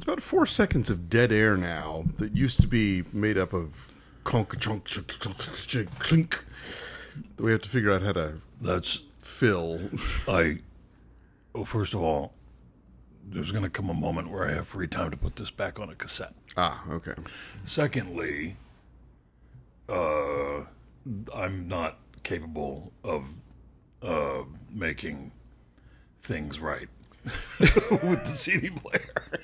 about 4 seconds of dead air now that used to be made up of conk, chunk, clink. We have to figure out how to That's fill. Well, first of all, there's going to come a moment where I have free time to put this back on a cassette. Ah, okay. Secondly, I'm not capable of making things right with the CD player.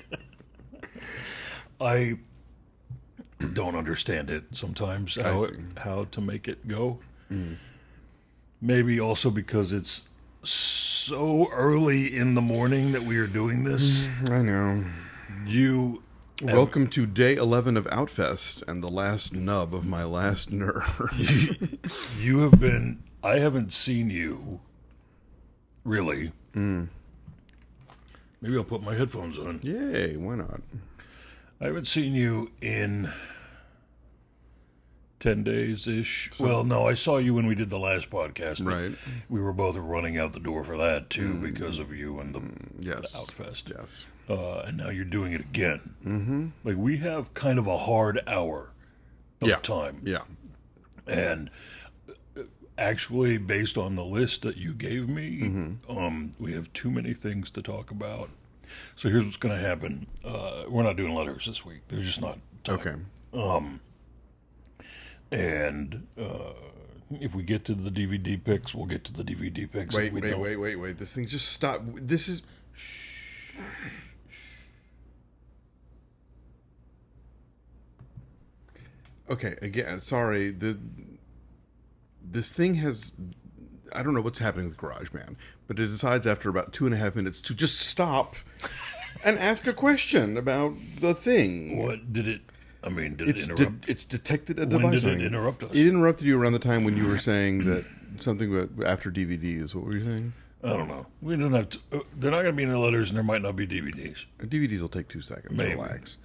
I don't understand it sometimes, how to make it go. Maybe also because it's so early in the morning that we are doing this. I know. Welcome to day 11 of Outfest and the last nub of my last nerve. You have been... I haven't seen you, really. Maybe I'll put my headphones on. Yay, why not? I haven't seen you in 10 days-ish. Well, no, I saw you when we did the last podcast. Right. We were both running out the door for that, too, because of you and the Outfest. Yes. And now you're doing it again. Mm-hmm. Like, we have kind of a hard hour of time. Yeah. And actually, based on the list that you gave me, we have too many things to talk about. So here's what's going to happen. We're not doing letters this week. There's just not time. Okay. And if we get to the DVD picks, we'll get to the DVD picks. Wait. This thing just stopped. This is... Okay, again, sorry. This thing has... I don't know what's happening with GarageBand, but it decides after about 2.5 minutes to just stop and ask a question about the thing. What did it... I mean, did it interrupt? It's detected a When device. did it interrupt us? It interrupted you around the time when you were saying that something about after DVDs. What were you saying? I don't know. We don't have to... they're not going to be any letters, and there might not be DVDs. DVDs will take 2 seconds. Maybe. Relax.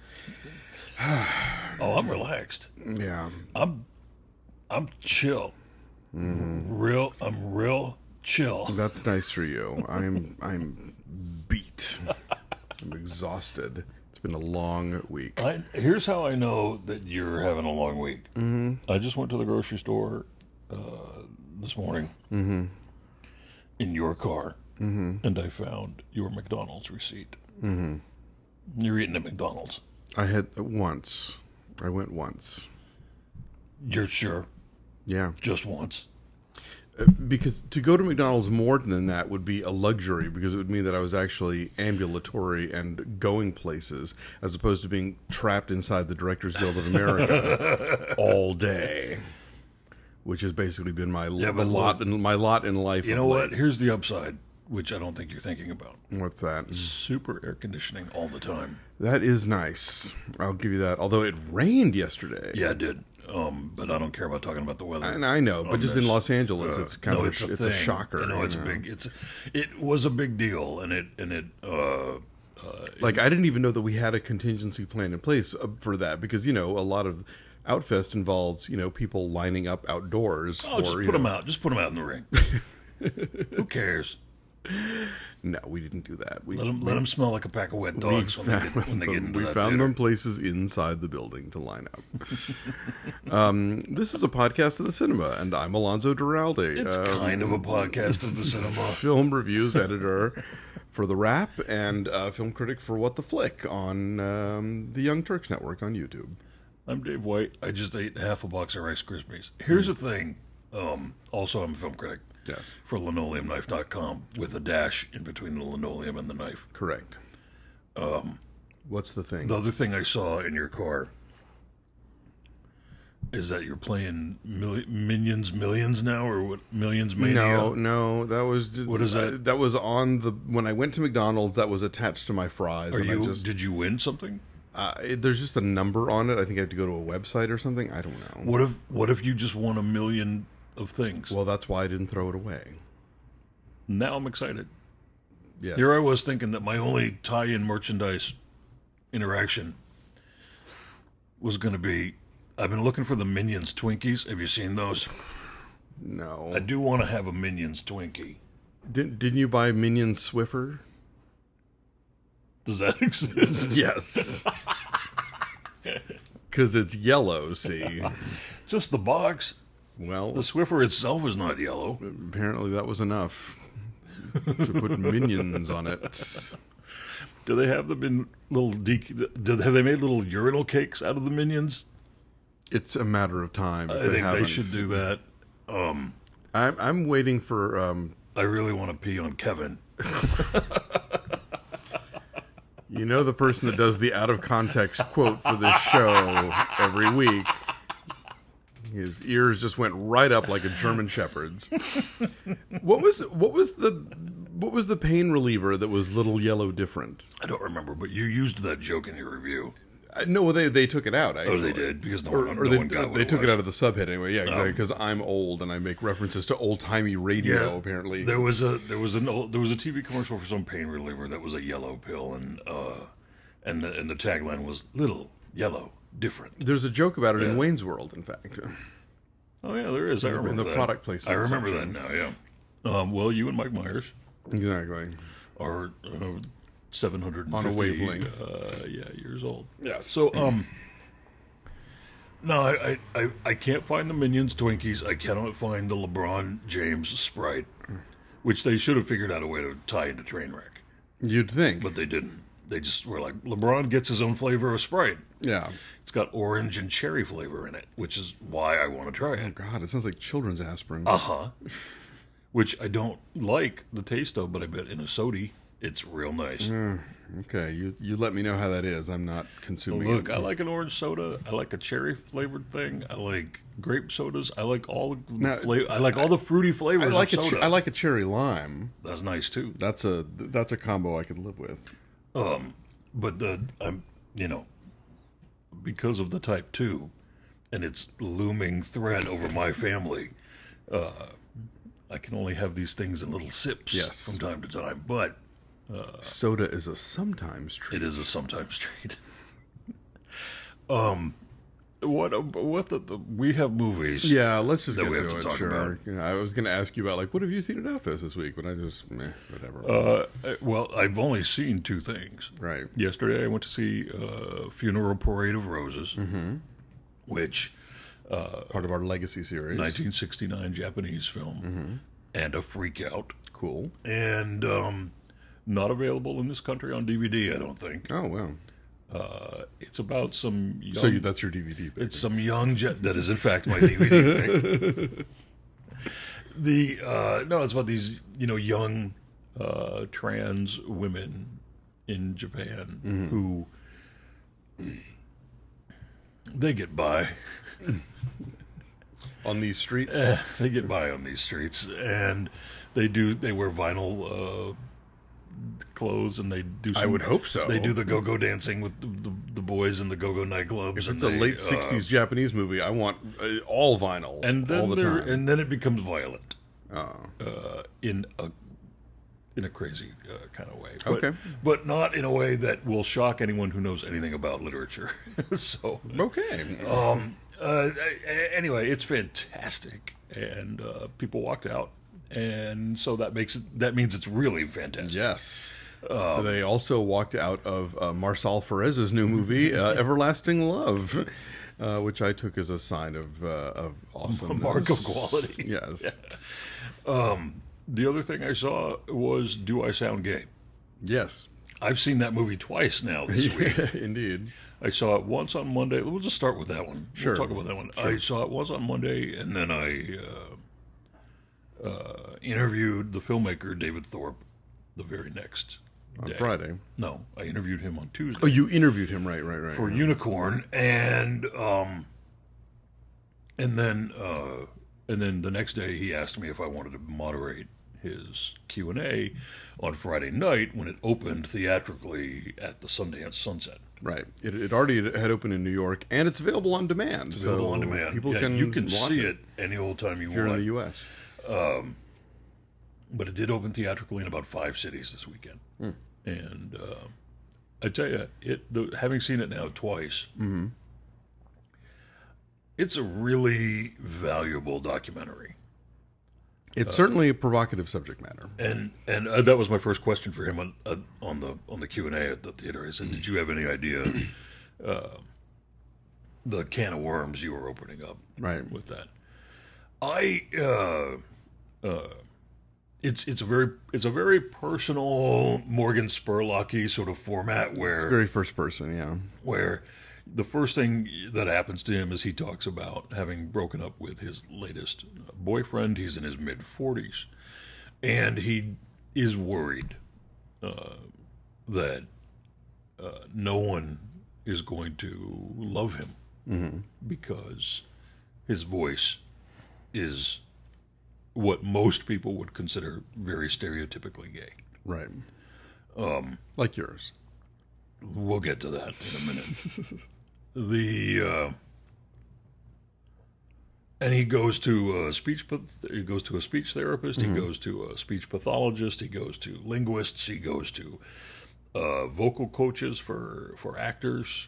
Oh, I'm relaxed. Yeah. I'm chill. Mm-hmm. I'm real chill. That's nice for you. I'm beat. I'm exhausted. It's been a long week. Here's how I know that you're having a long week. I just went to the grocery store this morning in your car, and I found your McDonald's receipt. You're eating at McDonald's. I had once. I went once. You're sure? Yeah. Just once? Because to go to McDonald's more than that would be a luxury, because it would mean that I was actually ambulatory and going places, as opposed to being trapped inside the Directors Guild of America all day, which has basically been my lot in life. You know what? Here's the upside, which I don't think you're thinking about. What's that? Super air conditioning all the time. That is nice. I'll give you that. Although it rained yesterday. Yeah, it did. But I don't care about talking about the weather. And I know, but just in Los Angeles, it's kind of it's a shocker. No, it's a big. It was a big deal, and it. Like I didn't even know that we had a contingency plan in place for that, because a lot of Outfest involves people lining up outdoors. Just put them out. Just put them out in the ring. Who cares? No, we didn't do that. Let them smell like a pack of wet dogs when they get into that We found theater. them places inside the building to line up. This is a podcast of the cinema, and I'm Alonzo Duralde. It's kind of a podcast of the cinema. Film reviews editor for The Wrap and film critic for What the Flick on the Young Turks Network on YouTube. I'm Dave White. I just ate half a box of Rice Krispies. Here's the thing. Also, I'm a film critic. Yes. For linoleumknife.com, with a dash in between the linoleum and the knife. Correct. What's the thing? The other thing I saw in your car is that you're playing Minions Millions now, or what? Millions Mania? No, that was... What is that? That was on the... When I went to McDonald's, that was attached to my fries. Did you win something? There's just a number on it. I think I have to go to a website or something. I don't know. What if you just won 1 million of things? Well, that's why I didn't throw it away. Now I'm excited. Yes. Here I was thinking that my only tie-in merchandise interaction was going to be, I've been looking for the Minions Twinkies. Have you seen those? No. I do want to have a Minions Twinkie. Didn't you buy Minions Swiffer? Does that exist? Yes. Because it's yellow, see. Just the box. Well, The Swiffer itself is not yellow. apparently that was enough to put minions on it. Do they have them in little? Have they made little urinal cakes out of the Minions? It's a matter of time. I think they should do that. I'm waiting for. I really want to pee on Kevin. You know, the person that does the out of context quote for this show every week. His ears just went right up like a German shepherd's. What was the pain reliever that was little yellow different? I don't remember, but you used that joke in your review. No, they took it out. Actually. Oh, they did because no Or one got what they it took was. it out of the subhead anyway. Yeah, exactly. Because I'm old and I make references to old timey radio. Apparently, There was a TV commercial for some pain reliever that was a yellow pill, and the tagline was "Little Yellow Different." there's a joke about it in Wayne's World. In fact, Oh yeah, there is. I remember in the that. product placement I remember section. that now. Yeah. Well, you and Mike Myers exactly. are 750 On a wavelength. Years old. Yes. So no, I can't find the Minions Twinkies. I cannot find the LeBron James Sprite, which they should have figured out a way to tie into Trainwreck, You'd think, but they didn't. They just were like, LeBron gets his own flavor of Sprite. yeah. It's got orange and cherry flavor in it, which is why I want to try it. God, it sounds like children's aspirin. Which I don't like the taste of, but I bet in a soda, it's real nice. Okay, you let me know how that is. I'm not consuming Look, it. I like an orange soda. I like a cherry flavored thing. I like grape sodas. I like all the I like all the fruity flavors of soda. I like a cherry lime. That's nice too. That's a combo I could live with. But because of the type 2 and its looming threat over my family, I can only have these things in little sips Yes. from time to time. But Soda is a sometimes treat. it is a sometimes treat. We have movies. Yeah, let's just that get we to have to it. talk Sure. about. Yeah, I was going to ask you about what have you seen at Outfest this week, but I just whatever. Well, I've only seen two things. Right. Yesterday, I went to see Funeral Parade of Roses, which Part of our Legacy series. 1969 Japanese film, and a freak out, Cool. and not available in this country on DVD. I don't think. Oh well. It's about some young. So that's your DVD. Baby. It's some young that is in fact my DVD. It's about these young trans women in Japan who they get by. on these streets. They get by on these streets, and they wear vinyl clothes, and they do. I would hope so. They do the go-go dancing with the boys in the go-go nightclubs. If it's a late '60s Japanese movie, I want all vinyl, and then all the time. and then it becomes violent Oh. in a crazy kind of way. Okay. But not in a way that will shock anyone who knows anything about literature. So Okay. anyway, it's fantastic, and people walked out, and so that means it's really fantastic. Yes. They also walked out of Marcel Ferez's new movie, Everlasting Love, which I took as a sign of awesome. A mark of quality. Yes. The other thing I saw was Do I Sound Gay? Yes. I've seen that movie twice now this week. Indeed. I saw it once on Monday. We'll just start with that one. Sure. We'll talk about that one. Sure. I saw it once on Monday, and then I interviewed the filmmaker, David Thorpe, the very next day. On Friday. No, I interviewed him on Tuesday. Oh, you interviewed him, right. For Unicorn, and then the next day he asked me if I wanted to moderate his Q&A on Friday night when it opened theatrically at the Sundance Sunset. Right. It already had opened in New York, and it's available on demand. It's available on demand. People you can watch see it any old time you if you're want. in the U.S. But it did open theatrically in about 5 cities this weekend. And I tell you, having seen it now twice, it's a really valuable documentary. It's certainly a provocative subject matter. And that was my first question for him on the Q&A at the theater. I said, "Did you have any idea the can of worms you were opening up with that?" It's a very personal Morgan Spurlock-y sort of format where It's very first person, yeah. Where the first thing that happens to him is he talks about having broken up with his latest boyfriend. He's in his mid-40s. And he is worried that no one is going to love him because his voice is what most people would consider very stereotypically gay. Right. Like yours. We'll get to that in a minute. And he goes to a speech therapist. He goes to a speech pathologist. He goes to linguists. He goes to vocal coaches for actors.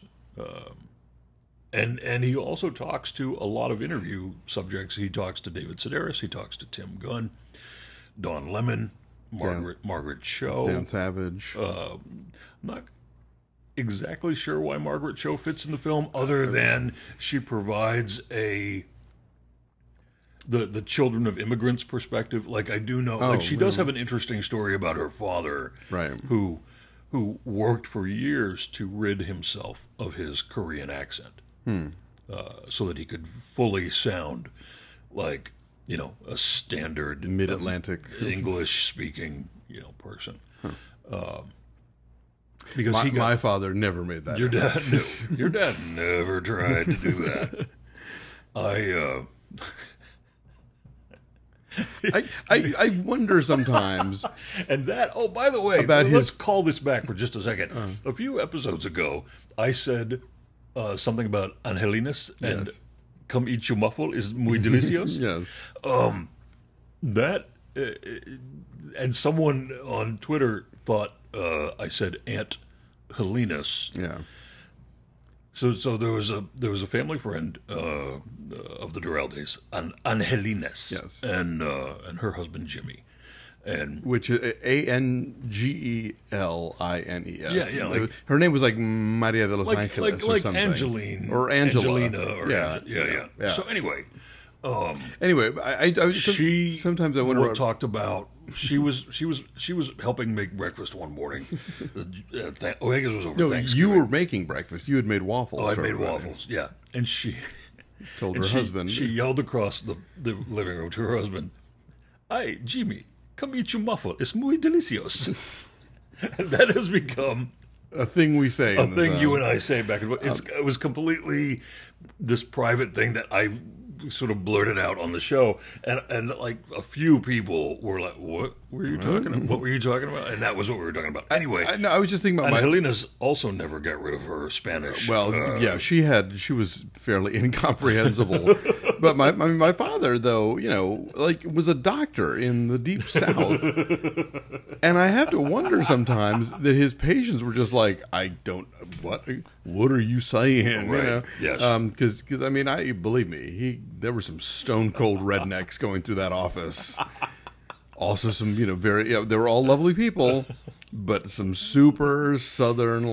And he also talks to a lot of interview subjects. He talks to David Sedaris. He talks to Tim Gunn, Don Lemon, Margaret Cho, Dan Savage. I'm not exactly sure why Margaret Cho fits in the film, other than she provides the children of immigrants perspective. Like, I do know, she does have an interesting story about her father, right, who worked for years to rid himself of his Korean accent, so that he could fully sound like, a standard mid-Atlantic English-speaking, person. Because my father never made that. Your dad never tried to do that. I wonder sometimes. And that, by the way, let's call this back for just a second. A few episodes ago, I said something about Angelinas and "Come eat your muffle is muy delicios." Yes. And someone on Twitter thought I said Aunt Helenas. Yeah. So there was a family friend of the Duraldes, Angelinas, yes, and her husband Jimmy, and which is Angelines. Yeah. Her name was like Maria de los Angeles or something, Angeline or Angela. Angelina, or yeah. So anyway. She sometimes I wonder. Talked about she was helping make breakfast one morning. Oegas was over Thanksgiving. You were making breakfast. You had made waffles. Oh, I made waffles. Yeah, and she told her husband. She yelled across the living room to her husband, "Ay, Jimmy, come eat your muffle. It's muy delicios." And that has become a thing we say. A thing you and I say back and forth. It was completely this private thing that I sort of blurted out on the show, and like a few people were like, "What were you talking about? What were you talking about?" And that was what we were talking about. Anyway, I was just thinking about Helena's also never got rid of her Spanish. She was fairly incomprehensible. But my father, though, was a doctor in the deep South, and I have to wonder sometimes that his patients were just like, what are you saying? Right. Yes. Because believe me, there were some stone cold rednecks going through that office. Also, some they were all lovely people, but some super southern,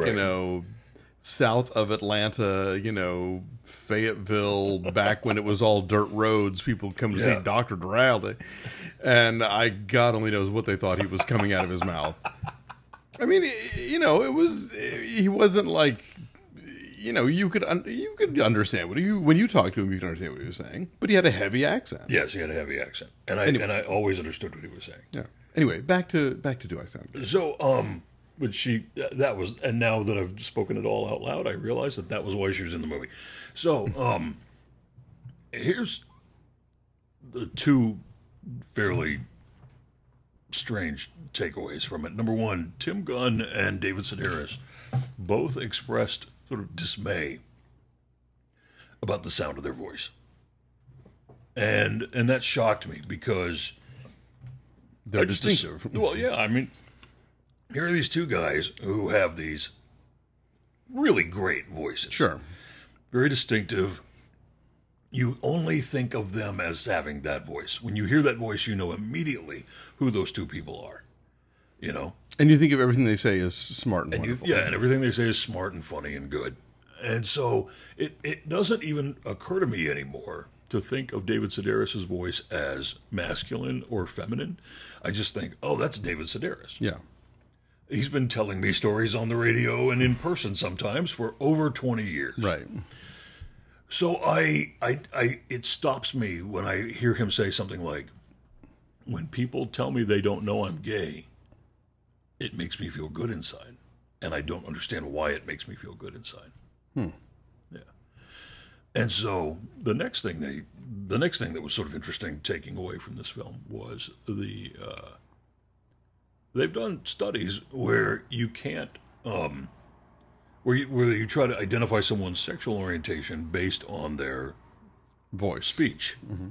south of Atlanta, Fayetteville, back when it was all dirt roads, people come to see Dr. Duralde, and God only knows what they thought he was coming out of his mouth. I mean, he wasn't like, you could understand when you talked to him, you could understand what he was saying, but he had a heavy accent. Yes, he had a heavy accent, and I always understood what he was saying. Yeah. Anyway, back to Do I Sound Good? So, but that was, and now that I've spoken it all out loud, I realize that was why she was in the movie. So, here's the two fairly strange takeaways from it. Number one, Tim Gunn and David Sedaris both expressed sort of dismay about the sound of their voice. And that shocked me because they're distinctive. Here are these two guys who have these really great voices. Sure. Very distinctive, you only think of them as having that voice. When you hear that voice, you know immediately who those two people are. You know? And you think of everything they say as smart and wonderful. And everything they say is smart and funny and good. And so it doesn't even occur to me anymore to think of David Sedaris' voice as masculine or feminine. I just think, oh, that's David Sedaris. Yeah. He's been telling me stories on the radio and in person sometimes for over 20 years. Right. So it stops me when I hear him say something like, when people tell me they don't know I'm gay, it makes me feel good inside. And I don't understand why it makes me feel good inside. Yeah. And so the next thing that was sort of interesting taking away from this film was they've done studies where you can't where you try to identify someone's sexual orientation based on their Voice. speech. Mm-hmm.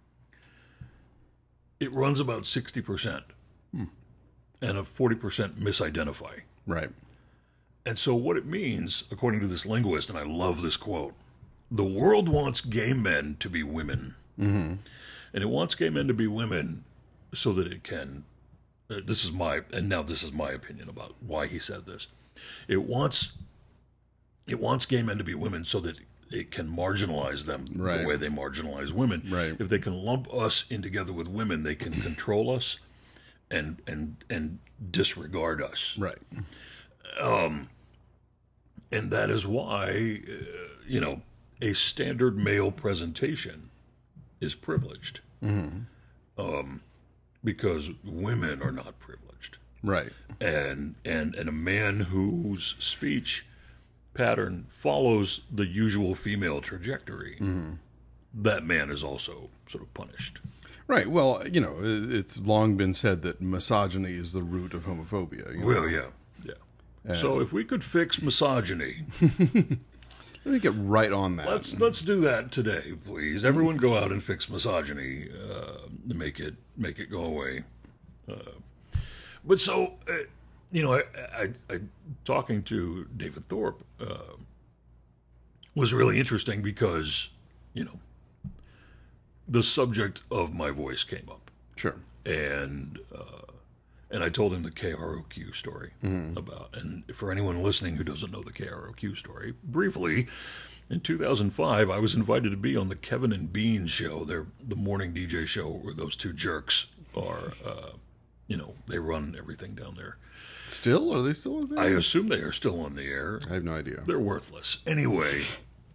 It runs about 60%, and a 40% misidentify. Right. And so what it means, according to this linguist, and I love this quote, the world wants gay men to be women. Mm-hmm. And it wants gay men to be women so that it can, this is my opinion about why he said this. It wants gay men to be women so that it can marginalize them the way they marginalize women. Right. If they can lump us in together with women, they can control us and disregard us. Right. And that is why, a standard male presentation is privileged. Mm-hmm. Because women are not privileged. Right. And a man whose speech pattern follows the usual female trajectory, that man is also sort of punished. Right. Well, it's long been said that misogyny is the root of homophobia. Well, yeah. So if we could fix misogyny, let me get right on that. Let's do that today, please. Everyone, go out and fix misogyny. Make it go away. But so, I talking to David Thorpe was really interesting because, the subject of my voice came up. Sure. And I told him the KROQ story about, and for anyone listening who doesn't know the KROQ story, briefly, in 2005, I was invited to be on the Kevin and Bean show. They're the morning DJ show where those two jerks are, they run everything down there. Still? Are they still on there? I assume they are still on the air. I have no idea. They're worthless. Anyway,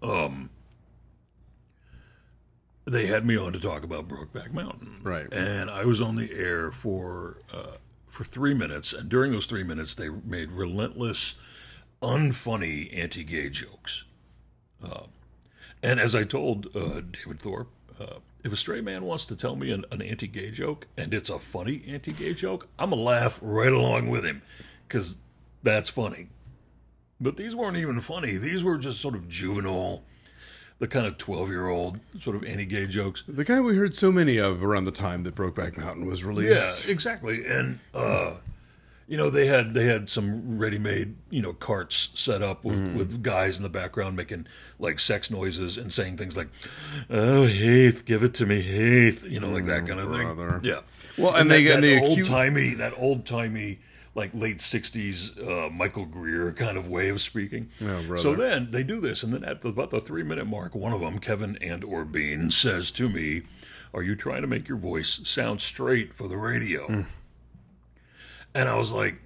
they had me on to talk about Brokeback Mountain. Right. And I was on the air for 3 minutes, and during those 3 minutes, they made relentless, unfunny anti-gay jokes. And as I told David Thorpe, if a straight man wants to tell me an anti-gay joke, and it's a funny anti-gay joke, I'm going to laugh right along with him, because that's funny. But these weren't even funny. These were just sort of juvenile, the kind of 12-year-old sort of anti-gay jokes. The guy we heard so many of around the time that Brokeback Mountain was released. Yeah, exactly. And they had some ready-made carts set up with guys in the background making like sex noises and saying things like, "Oh, Heath, give it to me, Heath," like that kind of brother. thing. Yeah. Well, and that old timey like late 60s Michael Greer kind of way of speaking. Oh, brother. So then they do this, and then at about the 3-minute mark, one of them, Kevin and/or Bean, says to me, "Are you trying to make your voice sound straight for the radio?" And I was like,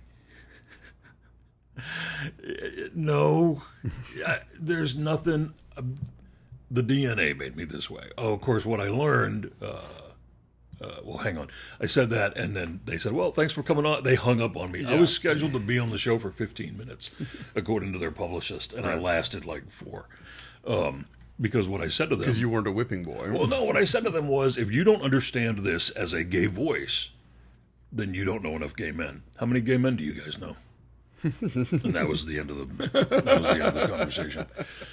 no, there's nothing. The DNA made me this way. Oh, of course, what I learned, well, hang on. I said that, and then they said, well, thanks for coming on. They hung up on me. Yeah. I was scheduled to be on the show for 15 minutes, according to their publicist, and I lasted like 4. Because what I said to them... Because you weren't a whipping boy. Well, no, what I said to them was, if you don't understand this as a gay voice, then you don't know enough gay men. How many gay men do you guys know? And that was the end of the conversation.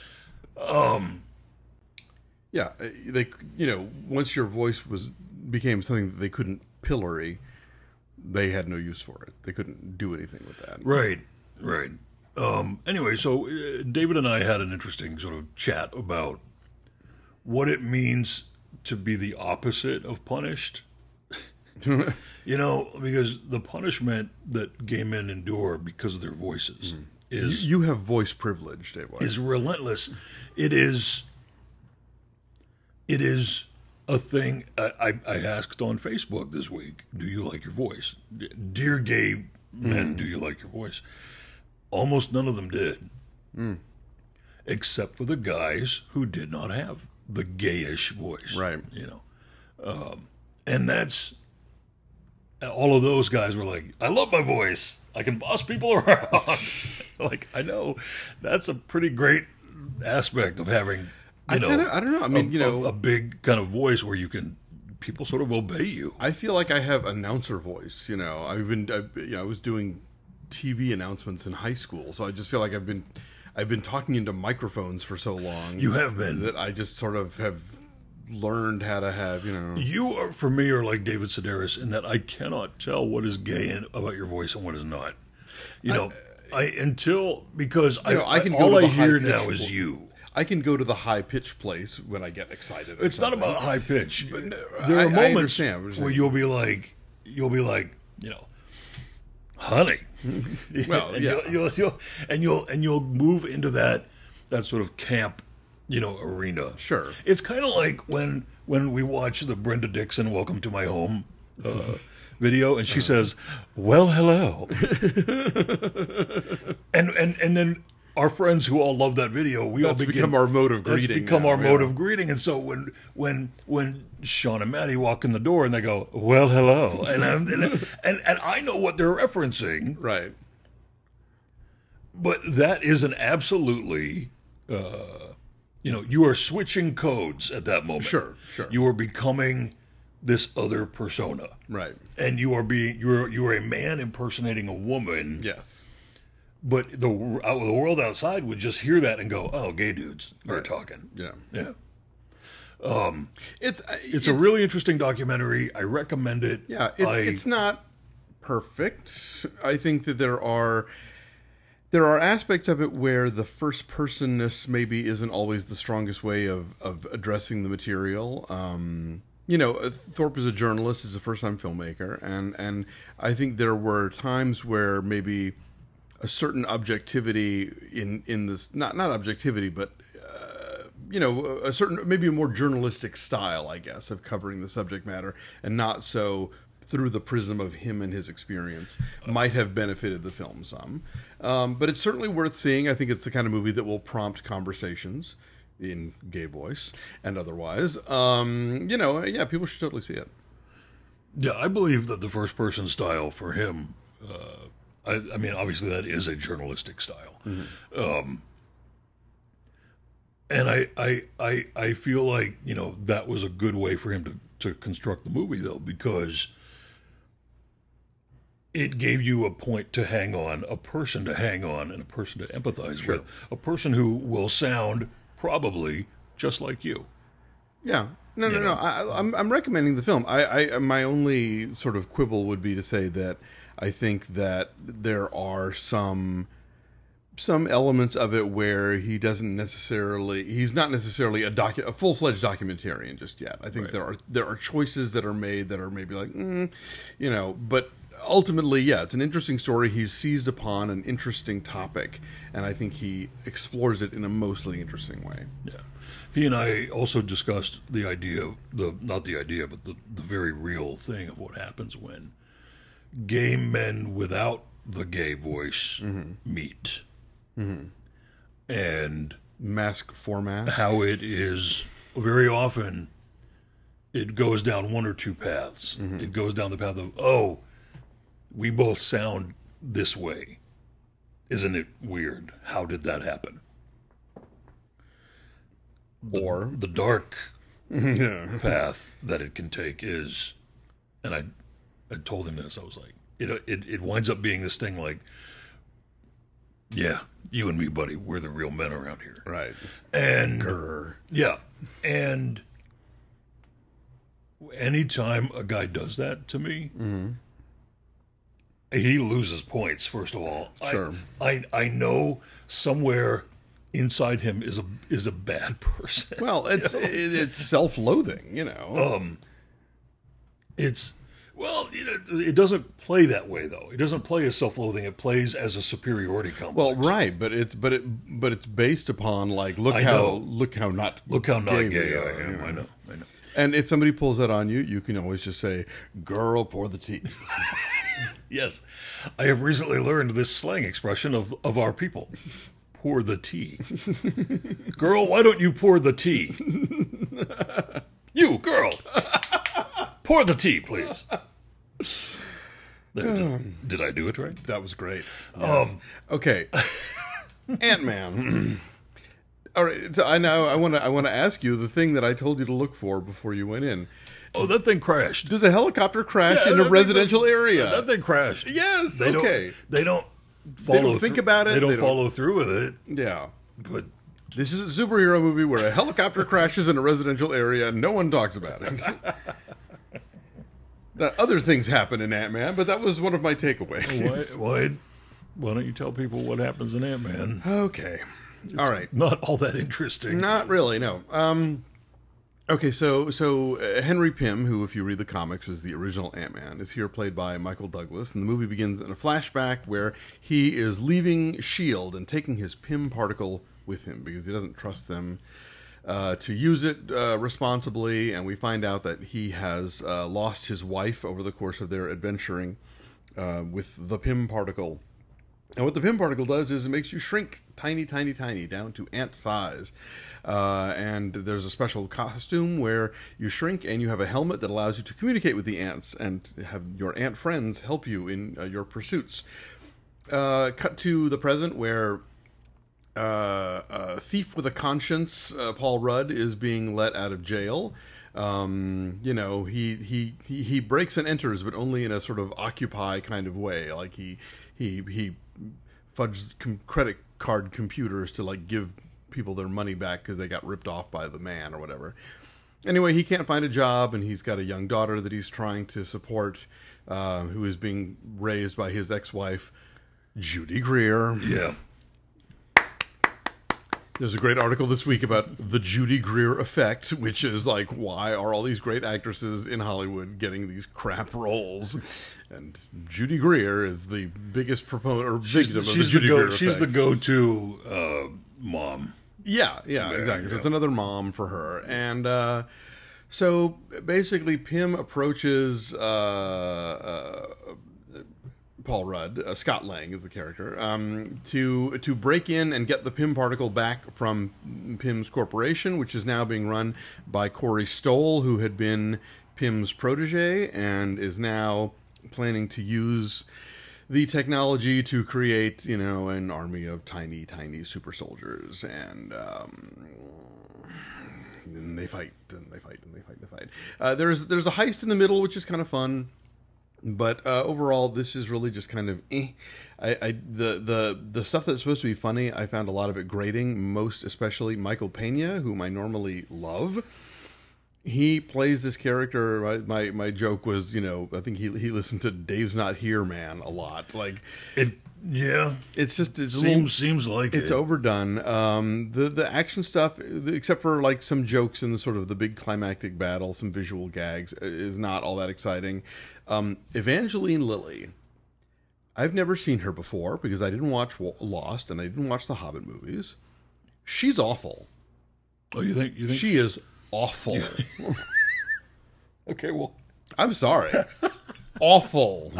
Yeah, they once your voice became something that they couldn't pillory, they had no use for it. They couldn't do anything with that. Right. Anyway, so David and I had an interesting sort of chat about what it means to be the opposite of punished. You know, because the punishment that gay men endure because of their voices is You have voice privilege, Dave White. is relentless. It is a thing. I asked on Facebook this week, do you like your voice? Dear gay men, do you like your voice? Almost none of them did. Except for the guys who did not have the gayish voice. Right. You know. And that's... all of those guys were like, I love my voice. I can boss people around. Like, I know that's a pretty great aspect of having, I don't know. I mean, a big kind of voice where people sort of obey you. I feel like I have announcer voice. You know, I was doing TV announcements in high school, so I just feel like I've been talking into microphones for so long. You have been. That I just sort of have learned how to have, You are, for me, are like David Sedaris in that I cannot tell what is gay about your voice and what is not. You know, because I can go all to I the hear high-pitched now is you. I can go to the high pitched place when I get excited. It's not about high pitch. But There are I moments understand. where you'll be like, honey. Well, and yeah. you'll move into that sort of camp, arena. Sure. It's kind of like when we watch the Brenda Dixon "Welcome to My Home" video, and she says, "Well, hello," and then our friends who all love that video, That's become our mode of greeting. That's become our mode of greeting. And so when Sean and Maddie walk in the door and they go, "Well, hello," and I know what they're referencing, Right. but that is an absolutely, you are switching codes at that moment. Sure. You are becoming this other persona, Right. and you are a man impersonating a woman. Yes. But the world outside would just hear that and go, "Oh, gay dudes are talking." Yeah. Yeah. It's a really interesting documentary. I recommend it. Yeah, it's not perfect. I think that there are aspects of it where the first personness maybe isn't always the strongest way of addressing the material. Thorpe is a journalist, is a first-time filmmaker, and I think there were times where maybe a certain objectivity in this, not objectivity, but a certain, maybe a more journalistic style, I guess, of covering the subject matter, and not so through the prism of him and his experience, might have benefited the film some. But it's certainly worth seeing. I think it's the kind of movie that will prompt conversations in gay voice and otherwise. People should totally see it. Yeah, I believe that the first person style for him, I mean, obviously that is a journalistic style. Mm-hmm. And I feel like, that was a good way for him to construct the movie, though, because it gave you a point to hang on, a person to hang on, and a person to empathize with, a person who will sound probably just like you. Yeah. No. I'm recommending the film. My only sort of quibble would be to say that I think that there are some elements of it where he's not necessarily a full-fledged documentarian just yet. I think there are choices that are made that are maybe like, but ultimately, yeah, it's an interesting story. He's seized upon an interesting topic, and I think he explores it in a mostly interesting way. Yeah. He and I also discussed the idea, not the idea, but the very real thing of what happens when gay men without the gay voice meet. Mm-hmm. And mask for mask. How it is very often it goes down one or two paths. Mm-hmm. It goes down the path of, we both sound this way. Isn't it weird? How did that happen? Or the dark path that it can take is, and I told him this, I was like, it winds up being this thing like, yeah, you and me, buddy, we're the real men around here. Right. And, yeah, and anytime a guy does that to me, he loses points, first of all. Sure. I know somewhere inside him is a bad person. Well, it's self-loathing, It's well, it doesn't play that way though. It doesn't play as self-loathing. It plays as a superiority complex. Well, right, but it's based upon like look how not gay I am. I know. And if somebody pulls that on you, you can always just say, "Girl, pour the tea." Yes, I have recently learned this slang expression of our people. Pour the tea. Girl, why don't you pour the tea? You, girl. Pour the tea, please. Did I do it right? That was great. Yes. Okay, Ant-Man. All right, so I want to ask you the thing that I told you to look for before you went in. Oh, that thing crashed. Does a helicopter crash in a residential area? That thing crashed. Yes. They don't think about it. They don't follow through with it. Yeah. But this is a superhero movie where a helicopter crashes in a residential area and no one talks about it. Now, other things happen in Ant-Man, but that was one of my takeaways. Why don't you tell people what happens in Ant-Man? Okay. All right. Not all that interesting. Not really, no. Okay, so Henry Pym, who, if you read the comics, was the original Ant-Man, is here played by Michael Douglas, and the movie begins in a flashback where he is leaving S.H.I.E.L.D. and taking his Pym particle with him because he doesn't trust them to use it responsibly, and we find out that he has lost his wife over the course of their adventuring with the Pym particle. And what the Pym particle does is it makes you shrink tiny, tiny, tiny down to ant size. And there's a special costume where you shrink and you have a helmet that allows you to communicate with the ants and have your ant friends help you in your pursuits. Cut to the present where a thief with a conscience, Paul Rudd, is being let out of jail. He breaks and enters, but only in a sort of Occupy kind of way. Like he fudged credit card computers to like give people their money back because they got ripped off by the man or whatever. Anyway, he can't find a job, and he's got a young daughter that he's trying to support, who is being raised by his ex-wife, Judy Greer. Yeah. There's a great article this week about the Judy Greer effect, which is like, why are all these great actresses in Hollywood getting these crap roles? And Judy Greer is the biggest proponent or victim of the Judy Greer effect. She's the go-to mom. Yeah, exactly. So it's another mom for her. And so basically Pym approaches Paul Rudd, Scott Lang is the character, to break in and get the Pym particle back from Pym's corporation, which is now being run by Corey Stoll, who had been Pym's protege and is now planning to use the technology to create, an army of tiny, tiny super soldiers. And they fight, and they fight, and they fight, and they fight. There's a heist in the middle, which is kind of fun. But overall, this is really just kind of the stuff that's supposed to be funny, I found a lot of it grating, most especially Michael Pena, whom I normally love. He plays this character. My joke was, I think he listened to Dave's Not Here Man a lot. Like it, yeah. It's just seems like it's overdone. The action stuff, except for like some jokes in the sort of the big climactic battle, some visual gags, is not all that exciting. Evangeline Lilly, I've never seen her before because I didn't watch Lost and I didn't watch the Hobbit movies. She's awful. Oh, you think she is awful? Okay, well, I'm sorry. Awful.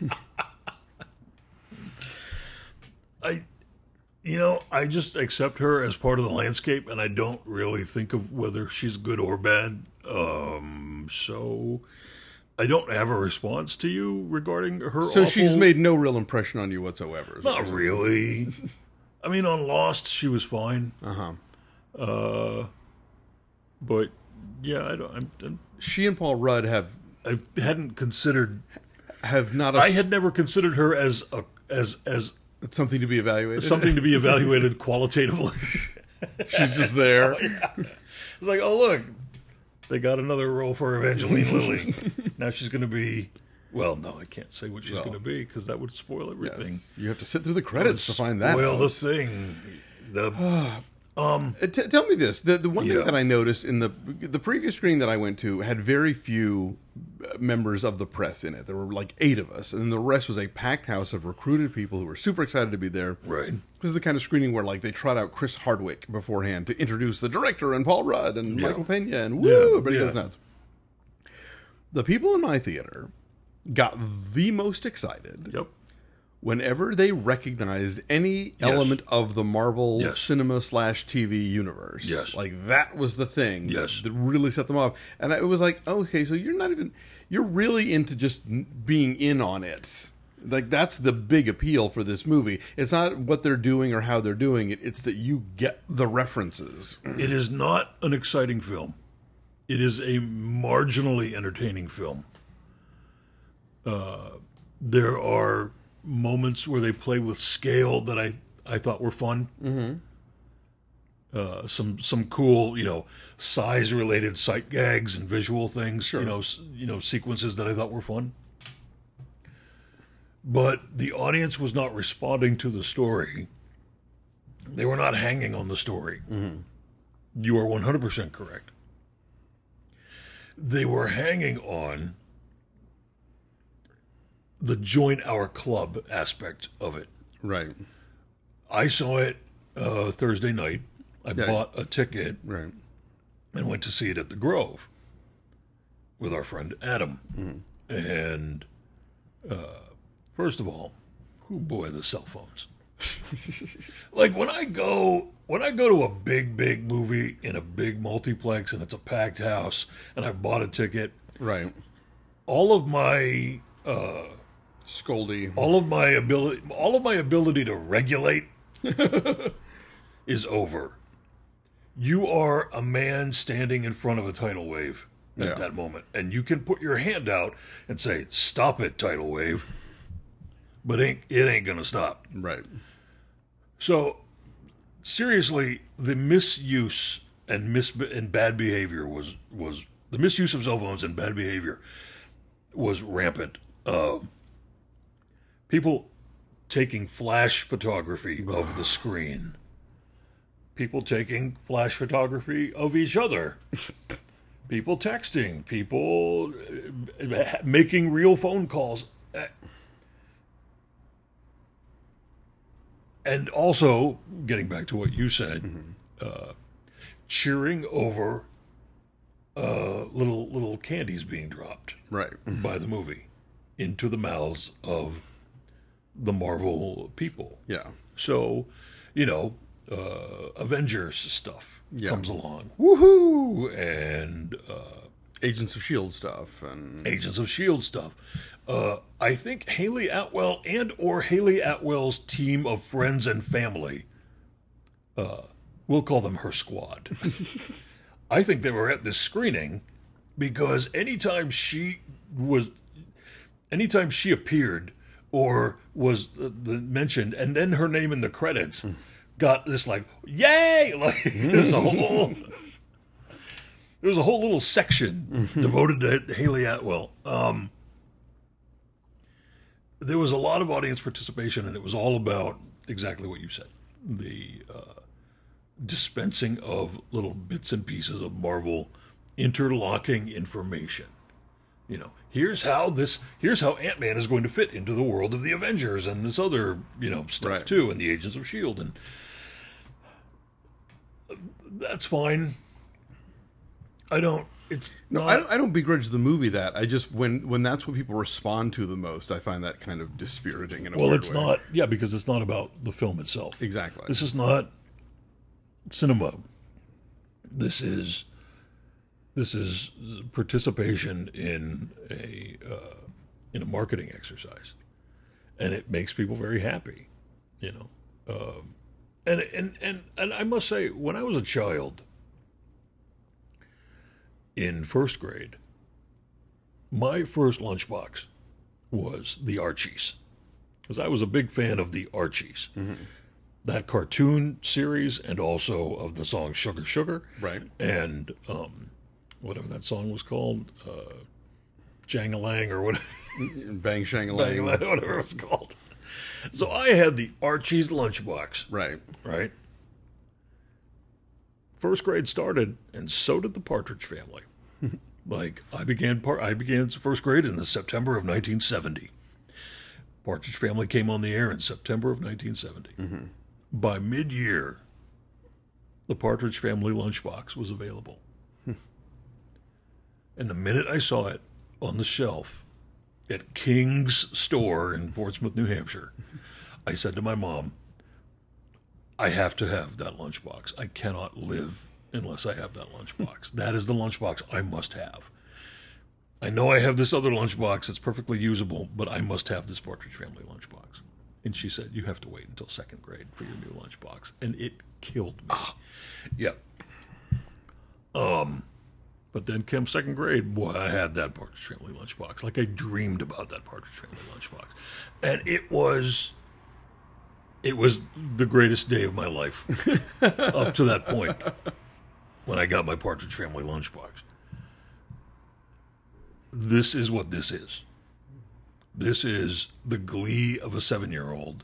I just accept her as part of the landscape, and I don't really think of whether she's good or bad. So I don't have a response to you regarding her. So she's made no real impression on you whatsoever. Not really. I mean, on Lost, she was fine. But yeah, I don't. She and Paul Rudd I hadn't considered. I had never considered her as something to be evaluated. Something to be evaluated qualitatively. She's just there. So, yeah. It's like, oh look, they got another role for Evangeline Lilly. Now she's going to be. Well, no, I can't say what she's going to be because that would spoil everything. Yes. You have to sit through the credits to find that. Spoil the thing. Tell me this: the one Yeah. thing that I noticed in the previous screening that I went to had very few members of the press in it. There were like 8 of us, and then the rest was a packed house of recruited people who were super excited to be there. Right. This is the kind of screening where like they trot out Chris Hardwick beforehand to introduce the director and Paul Rudd and Michael Pena and woo, everybody goes nuts. The people in my theater got the most excited Yep. whenever they recognized any element of the Marvel Yes. cinema / TV universe. Yes. Like that was the thing Yes. that really set them off. And it was like, okay, so you're really into just being in on it. Like that's the big appeal for this movie. It's not what they're doing or how they're doing it. It's that you get the references. It is not an exciting film. It is a marginally entertaining film. There are moments where they play with scale that I thought were fun. Mm-hmm. Some cool, size related sight gags and visual things. Sure. Sequences that I thought were fun. But the audience was not responding to the story. They were not hanging on the story. Mm-hmm. You are 100% correct. They were hanging on the join our club aspect of it. Right. I saw it Thursday night. I bought a ticket Right. and went to see it at the Grove with our friend Adam. Mm-hmm. And first of all, oh boy, the cell phones. Like when I go to a big movie in a big multiplex and it's a packed house and I bought a ticket, Right. all of my Scoldy. all of my ability to regulate is over. You are a man standing in front of a tidal wave at that moment, and you can put your hand out and say, "Stop it, tidal wave," but it ain't gonna stop. Right. So, seriously, the misuse and bad behavior was the misuse of cell phones and bad behavior was rampant. People taking flash photography of the screen. People taking flash photography of each other. People texting. People making real phone calls. And also, getting back to what you said, cheering over little candies being dropped Right. by the movie into the mouths of the Marvel people. Yeah. So, Avengers stuff comes along. Woohoo! And Agents of S.H.I.E.L.D. stuff. And Agents of S.H.I.E.L.D. stuff. I think Haley Atwell or Haley Atwell's team of friends and family, we'll call them her squad. I think they were at this screening because anytime she appeared or was mentioned, and then her name in the credits got this like, yay! Like there's a whole little section devoted to Haley Atwell. There was a lot of audience participation, and it was all about exactly what you said. The dispensing of little bits and pieces of Marvel interlocking information. Here's how Ant-Man is going to fit into the world of the Avengers and this other, stuff too, and the Agents of S.H.I.E.L.D. And that's fine. I don't begrudge the movie that. I just when that's what people respond to the most, I find that kind of dispiriting in a well, weird it's way. not. Yeah, because it's not about the film itself. Exactly. This is not cinema. This is participation in a marketing exercise, and it makes people very happy, And I must say, when I was a child in first grade, my first lunchbox was the Archies, because I was a big fan of the Archies. Mm-hmm. That cartoon series, and also of the song Sugar Sugar. Right. And whatever that song was called, Jangalang or whatever. Bang Shang-a-lang. Whatever it was called. So I had the Archie's lunchbox. Right. Right. first grade started, and so did the Partridge Family. Like, I began first grade in the September of 1970. Partridge Family came on the air in September of 1970. Mm-hmm. By mid-year, the Partridge Family lunchbox was available. And the minute I saw it on the shelf at King's store in Portsmouth, New Hampshire, I said to my mom, I have to have that lunchbox. I cannot live unless I have that lunchbox. That is the lunchbox I must have. I know I have this other lunchbox that's perfectly usable, but I must have this Partridge Family lunchbox. And she said, you have to wait until second grade for your new lunchbox. And it killed me. Yep. But then came second grade, boy, I had that Partridge Family lunchbox. Like, I dreamed about that Partridge Family lunchbox. And it was the greatest day of my life up to that point when I got my Partridge Family lunchbox. This is what this is. This is the glee of a 7-year-old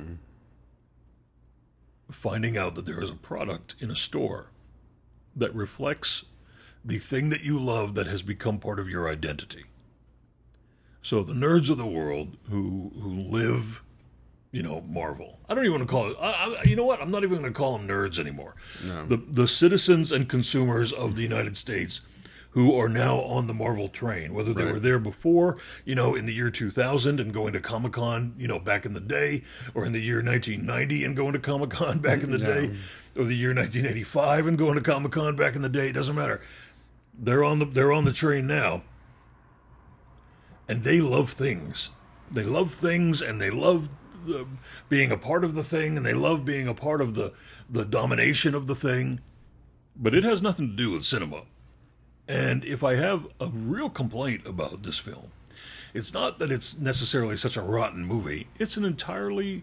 finding out that there is a product in a store that reflects the thing that you love that has become part of your identity. So the nerds of the world who live, Marvel. I don't even want to call it. You know what? I'm not even going to call them nerds anymore. No. The citizens and consumers of the United States who are now on the Marvel train, whether they were there before, in the year 2000 and going to Comic-Con, back in the day, or in the year 1990 and going to Comic-Con back in the day, or the year 1985 and going to Comic-Con back in the day. It doesn't matter. They're on the train now, and they love things. They love things, and they love being a part of the thing, and they love being a part of the domination of the thing. But it has nothing to do with cinema. And if I have a real complaint about this film, it's not that it's necessarily such a rotten movie. It's an entirely,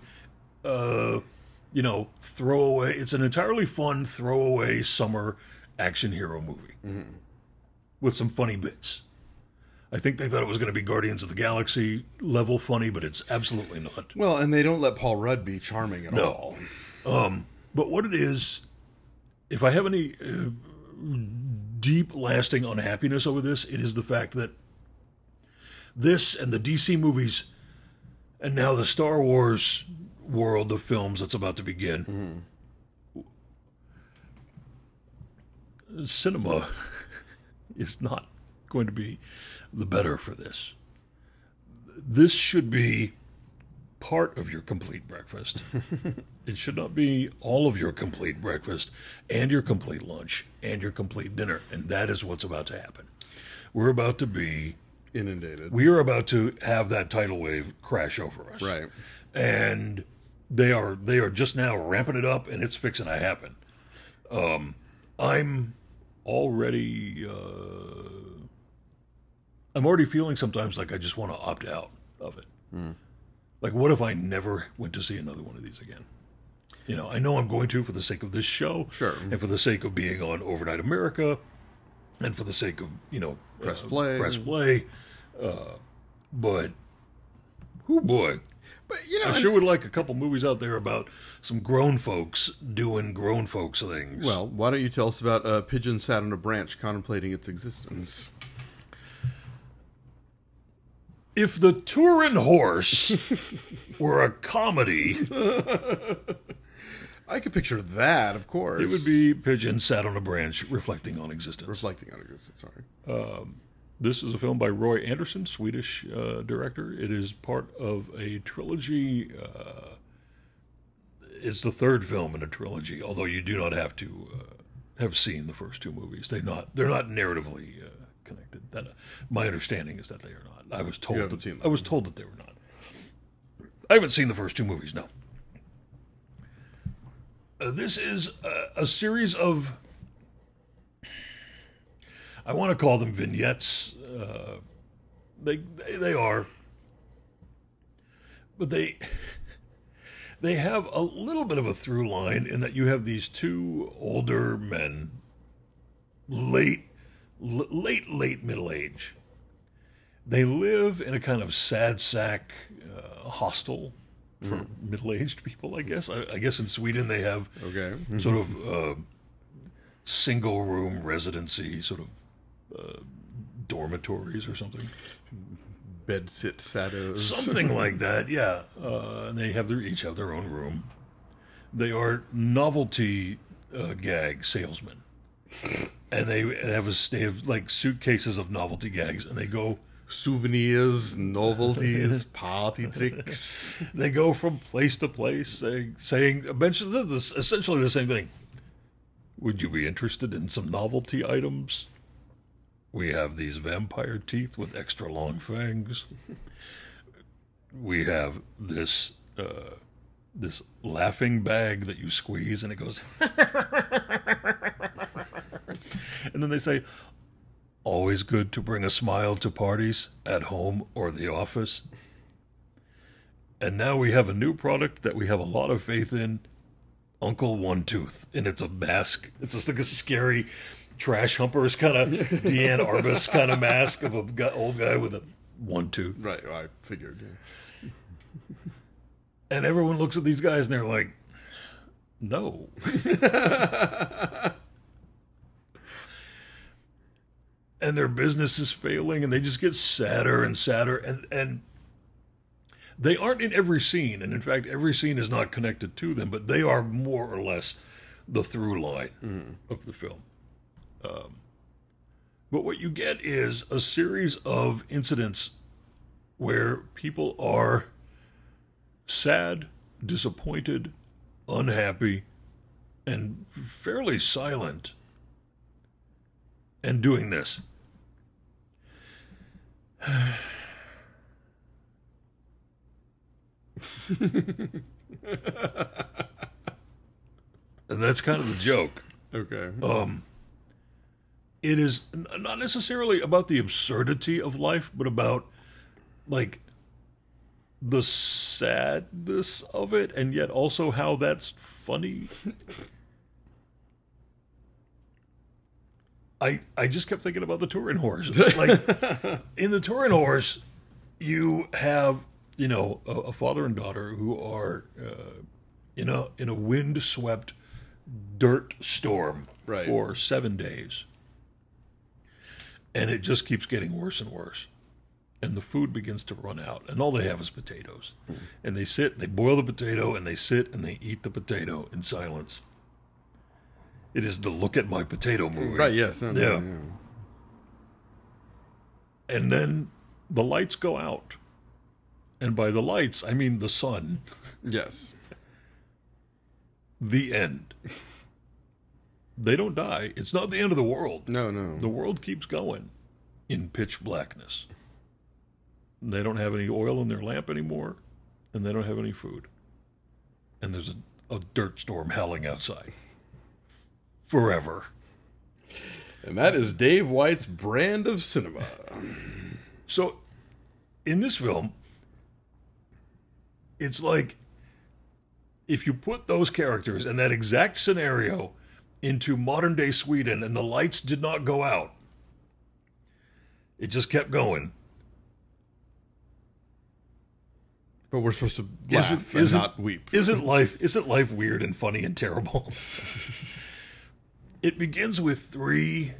throwaway. It's an entirely fun throwaway summer action hero movie with some funny bits. I think they thought it was going to be Guardians of the Galaxy level funny, but it's absolutely not. Well, and they don't let Paul Rudd be charming at all. But what it is, if I have any deep, lasting unhappiness over this, it is the fact that this and the DC movies, and now the Star Wars world of films that's about to begin, cinema is not going to be the better for this. This should be part of your complete breakfast. It should not be all of your complete breakfast and your complete lunch and your complete dinner. And that is what's about to happen. We're about to be inundated. We are about to have that tidal wave crash over us. Right. And they are just now ramping it up, and it's fixing to happen. I'm already feeling sometimes like I just want to opt out of it. Like, what if I never went to see another one of these again? I know I'm going to for the sake of this show. Sure. And for the sake of being on Overnight America. And for the sake of, Press play. But, oh boy. But, I sure would like a couple movies out there about some grown folks doing grown folks things. Well, why don't you tell us about a pigeon sat on a branch contemplating its existence? If the Turin Horse were a comedy, I could picture that, of course. it would be Pigeon sat on a branch reflecting on existence. Reflecting on existence, sorry. This is a film by Roy Andersson, Swedish director. It is part of a trilogy. It's the third film in a trilogy, although you do not have to have seen the first two movies. They're not narratively connected. My understanding is that they are not. I was told that they were not. I haven't seen the first two movies, no. This is a series of, I want to call them vignettes. They are, but they have a little bit of a through line in that you have these two older men, late middle age. They live in a kind of sad sack hostel for middle-aged people, I guess. I guess in Sweden they have sort of single room residency sort of dormitories or something. Bed sit shadows. Something like that, yeah. And they each have their own room. They are novelty gag salesmen, and they have like suitcases of novelty gags, and they go Souvenirs, novelties, party tricks. they go from place to place, saying essentially the same thing. Would you be interested in some novelty items? We have these vampire teeth with extra long fangs. We have this laughing bag that you squeeze and it goes. And then they say, always good to bring a smile to parties at home or the office. And now we have a new product that we have a lot of faith in, Uncle One Tooth. And it's a mask. It's just like a scary trash humpers kind of Deanne Arbus kind of mask of a old guy with a one tooth. Right, I figured. Yeah. And everyone looks at these guys and they're like, no. And their business is failing and they just get sadder and sadder. And they aren't in every scene. And in fact, every scene is not connected to them, but they are more or less the through line of the film. But what you get is a series of incidents where people are sad, disappointed, unhappy, and fairly silent, and doing this. And that's kind of the joke. Okay. It is not necessarily about the absurdity of life, but about, like, the sadness of it, and yet also how that's funny. I just kept thinking about the Turin Horse. Like, in the Turin Horse, you have, a father and daughter who are in a wind-swept dirt storm for 7 days. And it just keeps getting worse and worse. And the food begins to run out. And all they have is potatoes. And they sit, they boil the potato, and they sit and they eat the potato in silence. It is the look at my potato movie. Right, yes. Yeah. And then the lights go out. And by the lights, I mean the sun. Yes. The end. They don't die. It's not the end of the world. No. The world keeps going in pitch blackness. They don't have any oil in their lamp anymore, and they don't have any food. And there's a dirt storm howling outside. Forever. And that is Dave White's brand of cinema. So, in this film, it's like if you put those characters and that exact scenario into modern-day Sweden and the lights did not go out, it just kept going. But we're supposed to laugh and not weep. Isn't life weird and funny and terrible? It begins with three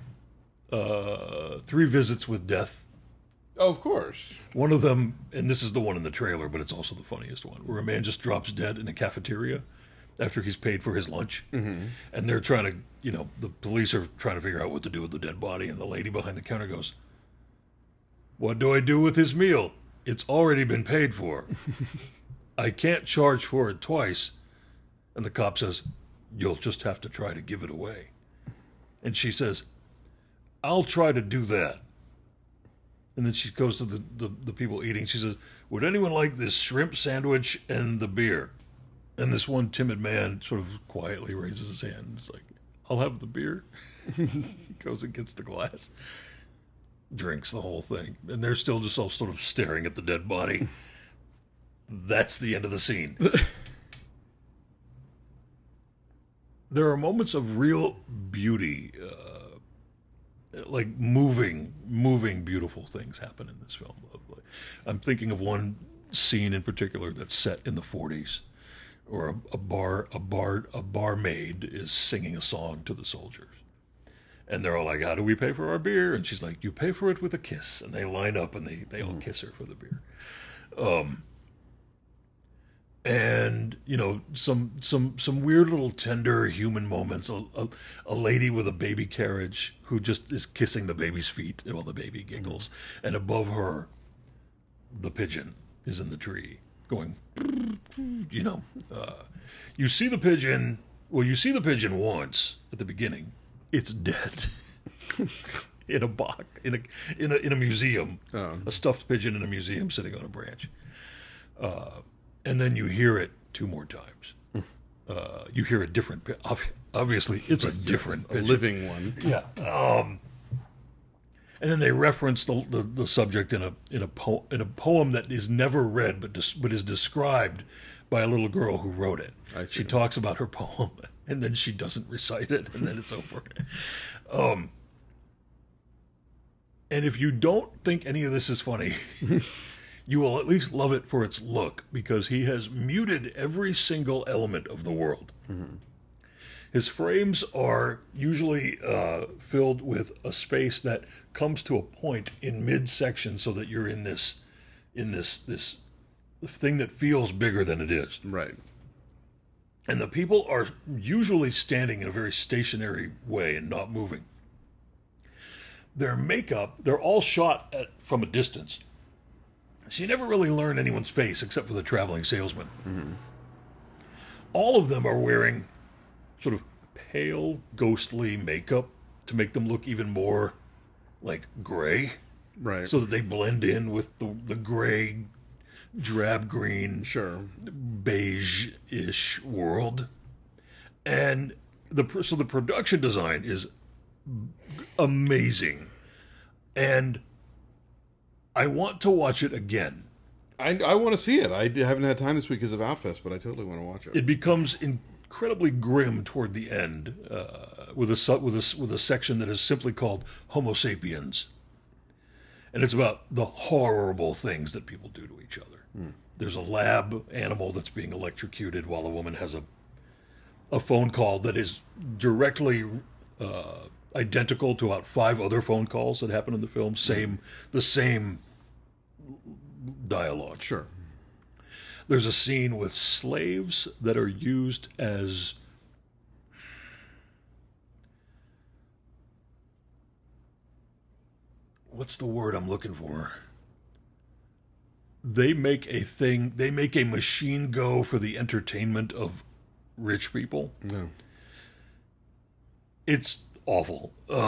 visits with death. Oh, of course. One of them, and this is the one in the trailer, but it's also the funniest one, where a man just drops dead in a cafeteria after he's paid for his lunch. Mm-hmm. And they're trying to, the police are trying to figure out what to do with the dead body. And the lady behind the counter goes, "What do I do with his meal? It's already been paid for. I can't charge for it twice." And the cop says, "You'll just have to try to give it away." And she says, "I'll try to do that." And then she goes to the people eating. She says, "Would anyone like this shrimp sandwich and the beer?" And this one timid man sort of quietly raises his hand. It's like, "I'll have the beer." He goes and gets the glass, drinks the whole thing. And they're still just all sort of staring at the dead body. That's the end of the scene. There are moments of real beauty, like moving, beautiful things happen in this film. I'm thinking of one scene in particular that's set in the 40s, where a barmaid is singing a song to the soldiers, And they're all like, how do we pay for our beer? And she's like, you pay for it with a kiss. And they line up and they all kiss her for the beer. And, you know, some weird little tender human moments. A lady with a baby carriage who just is kissing the baby's feet while the baby giggles. And above her, the pigeon is in the tree going, you know. You see the pigeon once at the beginning. It's dead in a box in a museum. A stuffed pigeon in a museum sitting on a branch. And then you hear it 2 more times. You hear a different. Obviously, it's a different pigeon. A living one. Yeah. And then they reference the subject in a poem that is never read, but is described by a little girl who wrote it. I see. She talks about her poem, and then she doesn't recite it, and then it's over. And if you don't think any of this is funny, you will at least love it for its look, because he has muted every single element of the world. Mm-hmm. His frames are usually filled with a space that comes to a point in midsection, so that you're in this thing that feels bigger than it is. Right. And the people are usually standing in a very stationary way and not moving. Their makeup, they're all shot from a distance. So you never really learn anyone's face except for the traveling salesman. Mm-hmm. All of them are wearing sort of pale, ghostly makeup to make them look even more like gray. Right. So that they blend in with the gray, drab green, sure, beige-ish world. And the production design is amazing. And I want to watch it again. I want to see it. I haven't had time this week because of Outfest, but I totally want to watch it. It becomes incredibly grim toward the end, with a section that is simply called Homo sapiens, and it's about the horrible things that people do to each other. There's a lab animal that's being electrocuted while a woman has a phone call that is directly identical to about 5 other phone calls that happen in the film. The same dialogue. Sure. There's a scene with slaves that are used as what's the word I'm looking for? They make a machine go for the entertainment of rich people. No. It's awful.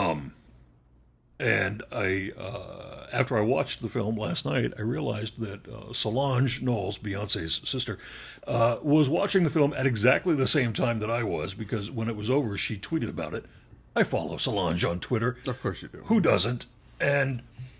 And after I watched the film last night, I realized that Solange Knowles, Beyonce's sister, was watching the film at exactly the same time that I was, because when it was over, she tweeted about it. I follow Solange on Twitter. Of course you do. Who doesn't? And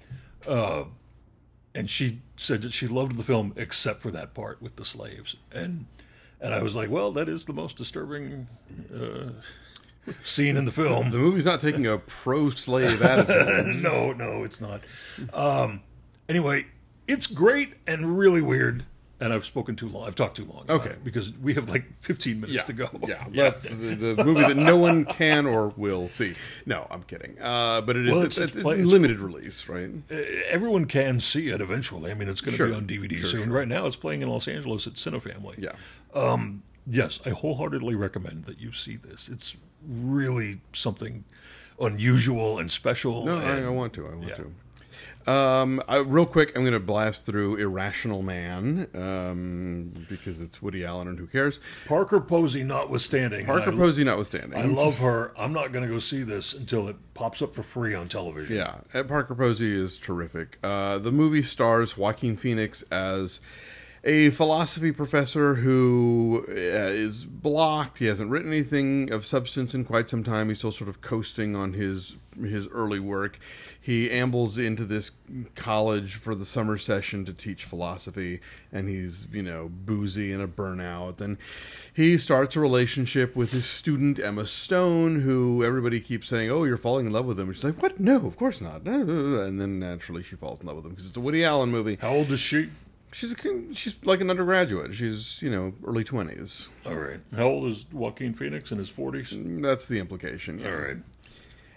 she said that she loved the film except for that part with the slaves. And I was like, well, that is the most disturbing scene in the film. The movie's not taking a pro-slave attitude. No, it's not. Anyway, it's great and really weird. And I've spoken too long. I've talked too long. Okay. Because we have like 15 minutes to go. Yeah, that's the movie that no one can or will see. No, I'm kidding. But it is it's limited release, right? Everyone can see it eventually. I mean, it's going to be on DVD soon. Sure. Right now, it's playing in Los Angeles at Cinefamily. Yeah. Yes, I wholeheartedly recommend that you see this. It's really something unusual and special. No, and, I want to. I want to. Real quick, I'm going to blast through Irrational Man because it's Woody Allen and who cares? Parker Posey notwithstanding. Posey notwithstanding. I love her. I'm not going to go see this until it pops up for free on television. Yeah, Parker Posey is terrific. The movie stars Joaquin Phoenix as a philosophy professor who is blocked. He hasn't written anything of substance in quite some time. He's still sort of coasting on his early work. He ambles into this college for the summer session to teach philosophy, and he's, boozy and a burnout. And he starts a relationship with his student, Emma Stone, who everybody keeps saying, oh, you're falling in love with him. And she's like, what? No, of course not. And then naturally she falls in love with him because it's a Woody Allen movie. How old is she? She's like an undergraduate. She's, early 20s. All right. How old is Joaquin Phoenix? In his 40s? That's the implication. Yeah. All right.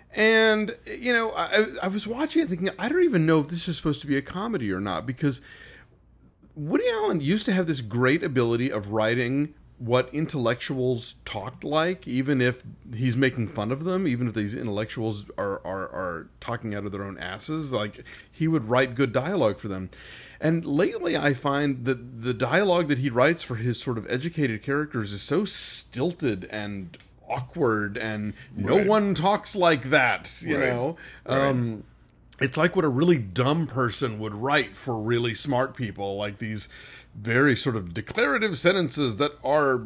And, I was watching it thinking, I don't even know if this is supposed to be a comedy or not, because Woody Allen used to have this great ability of writing what intellectuals talked like, even if he's making fun of them, even if these intellectuals are talking out of their own asses. Like, he would write good dialogue for them. And lately I find that the dialogue that he writes for his sort of educated characters is so stilted and awkward, and no one talks like that, you know? It's like what a really dumb person would write for really smart people, like these very sort of declarative sentences that are,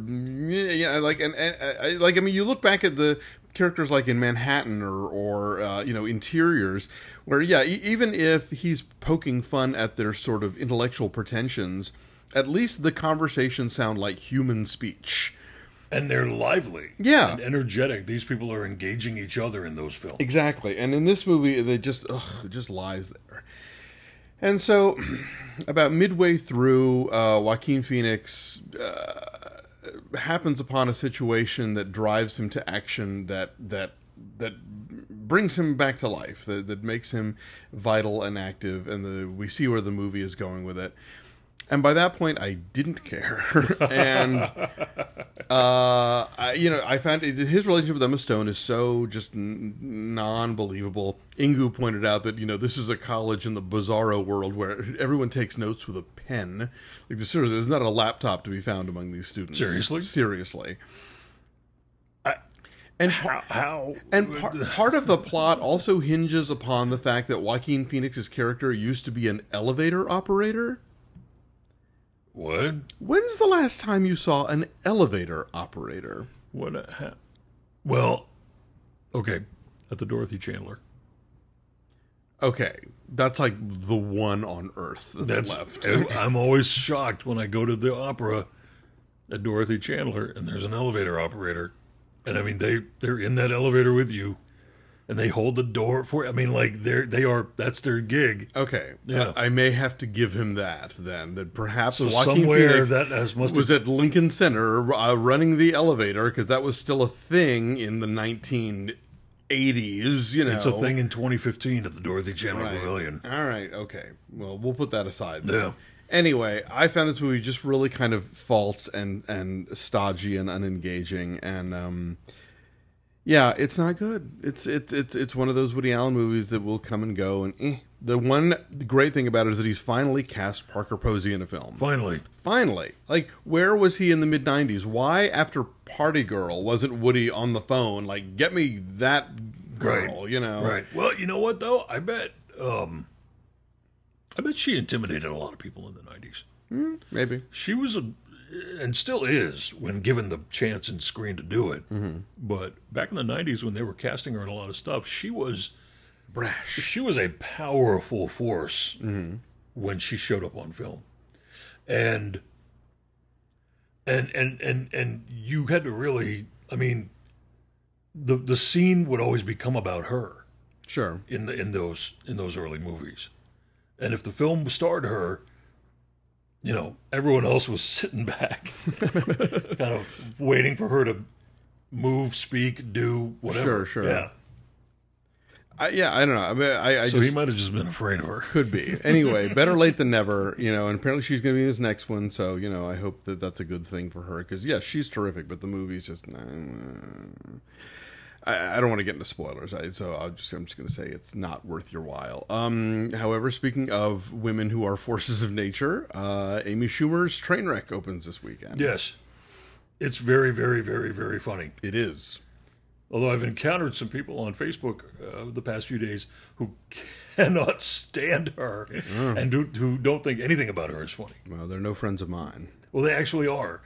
you look back at the characters like in Manhattan or Interiors, where even if he's poking fun at their sort of intellectual pretensions, at least the conversations sound like human speech. And they're lively. Yeah. And energetic. These people are engaging each other in those films. Exactly. And in this movie, it just lies there. And so, about midway through, Joaquin Phoenix happens upon a situation that drives him to action that brings him back to life, that makes him vital and active, and we see where the movie is going with it. And by that point, I didn't care. And, I found his relationship with Emma Stone is so just non-believable. Ingu pointed out that, this is a college in the bizarro world where everyone takes notes with a pen. Like, there's not a laptop to be found among these students. Seriously. Part of the plot also hinges upon the fact that Joaquin Phoenix's character used to be an elevator operator. What? When's the last time you saw an elevator operator? Well, okay, at the Dorothy Chandler. Okay, that's like the one on Earth that's left. I'm always shocked when I go to the opera at Dorothy Chandler and there's an elevator operator. And I mean, they're in that elevator with you. And they hold the door for. I mean, like that's their gig. Okay, yeah. I may have to give him that then. That perhaps so Joaquin somewhere Phoenix was at Lincoln Center running the elevator, because that was still a thing in the 1980s. It's a thing in 2015 at the Dorothy Chandler Pavilion. All right, okay. Well, we'll put that aside then. Yeah. Anyway, I found this movie just really kind of false and stodgy and unengaging, and yeah, it's not good. It's one of those Woody Allen movies that will come and go, and The one great thing about it is that he's finally cast Parker Posey in a film. Finally. Like, where was he in the mid-90s? Why, after Party Girl, wasn't Woody on the phone, like, get me that girl, you know? Right. Well, you know what, though? I bet she intimidated a lot of people in the 90s. Maybe. She was and still is, when given the chance and screen to do it. Mm-hmm. But back in the 90s, when they were casting her in a lot of stuff, she was brash. She was a powerful force when she showed up on film. And you had to really, I mean, the scene would always become about her. Sure. In those early movies. And if the film starred her, you know, everyone else was sitting back, kind of waiting for her to move, speak, do whatever. Sure. Yeah. I don't know. I mean, so he might have just been afraid of her. Could be. Anyway, better late than never, you know, and apparently she's going to be in his next one, so, you know, I hope that that's a good thing for her, because, yeah, she's terrific, but the movie's just... I don't want to get into spoilers, so I'm just going to say it's not worth your while. However, speaking of women who are forces of nature, Amy Schumer's Trainwreck opens this weekend. Yes. It's very, very, very, very funny. It is. Although I've encountered some people on Facebook the past few days who cannot stand her and who don't think anything about her is funny. Well, they're no friends of mine. Well, they actually are,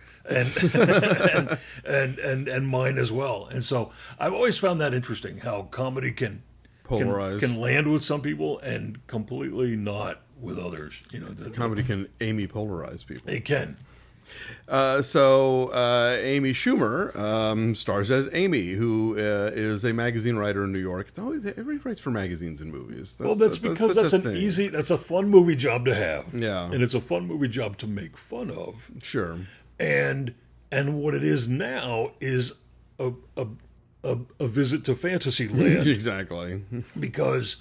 and mine as well. And so I've always found that interesting, how comedy can polarize, can land with some people and completely not with others. You know, comedy can Amy polarize people. It can. So Amy Schumer stars as Amy, who is a magazine writer in New York. Everybody writes for magazines and movies. That's a fun movie job to have. Yeah, and it's a fun movie job to make fun of. Sure. And what it is now is a a visit to Fantasyland Exactly. because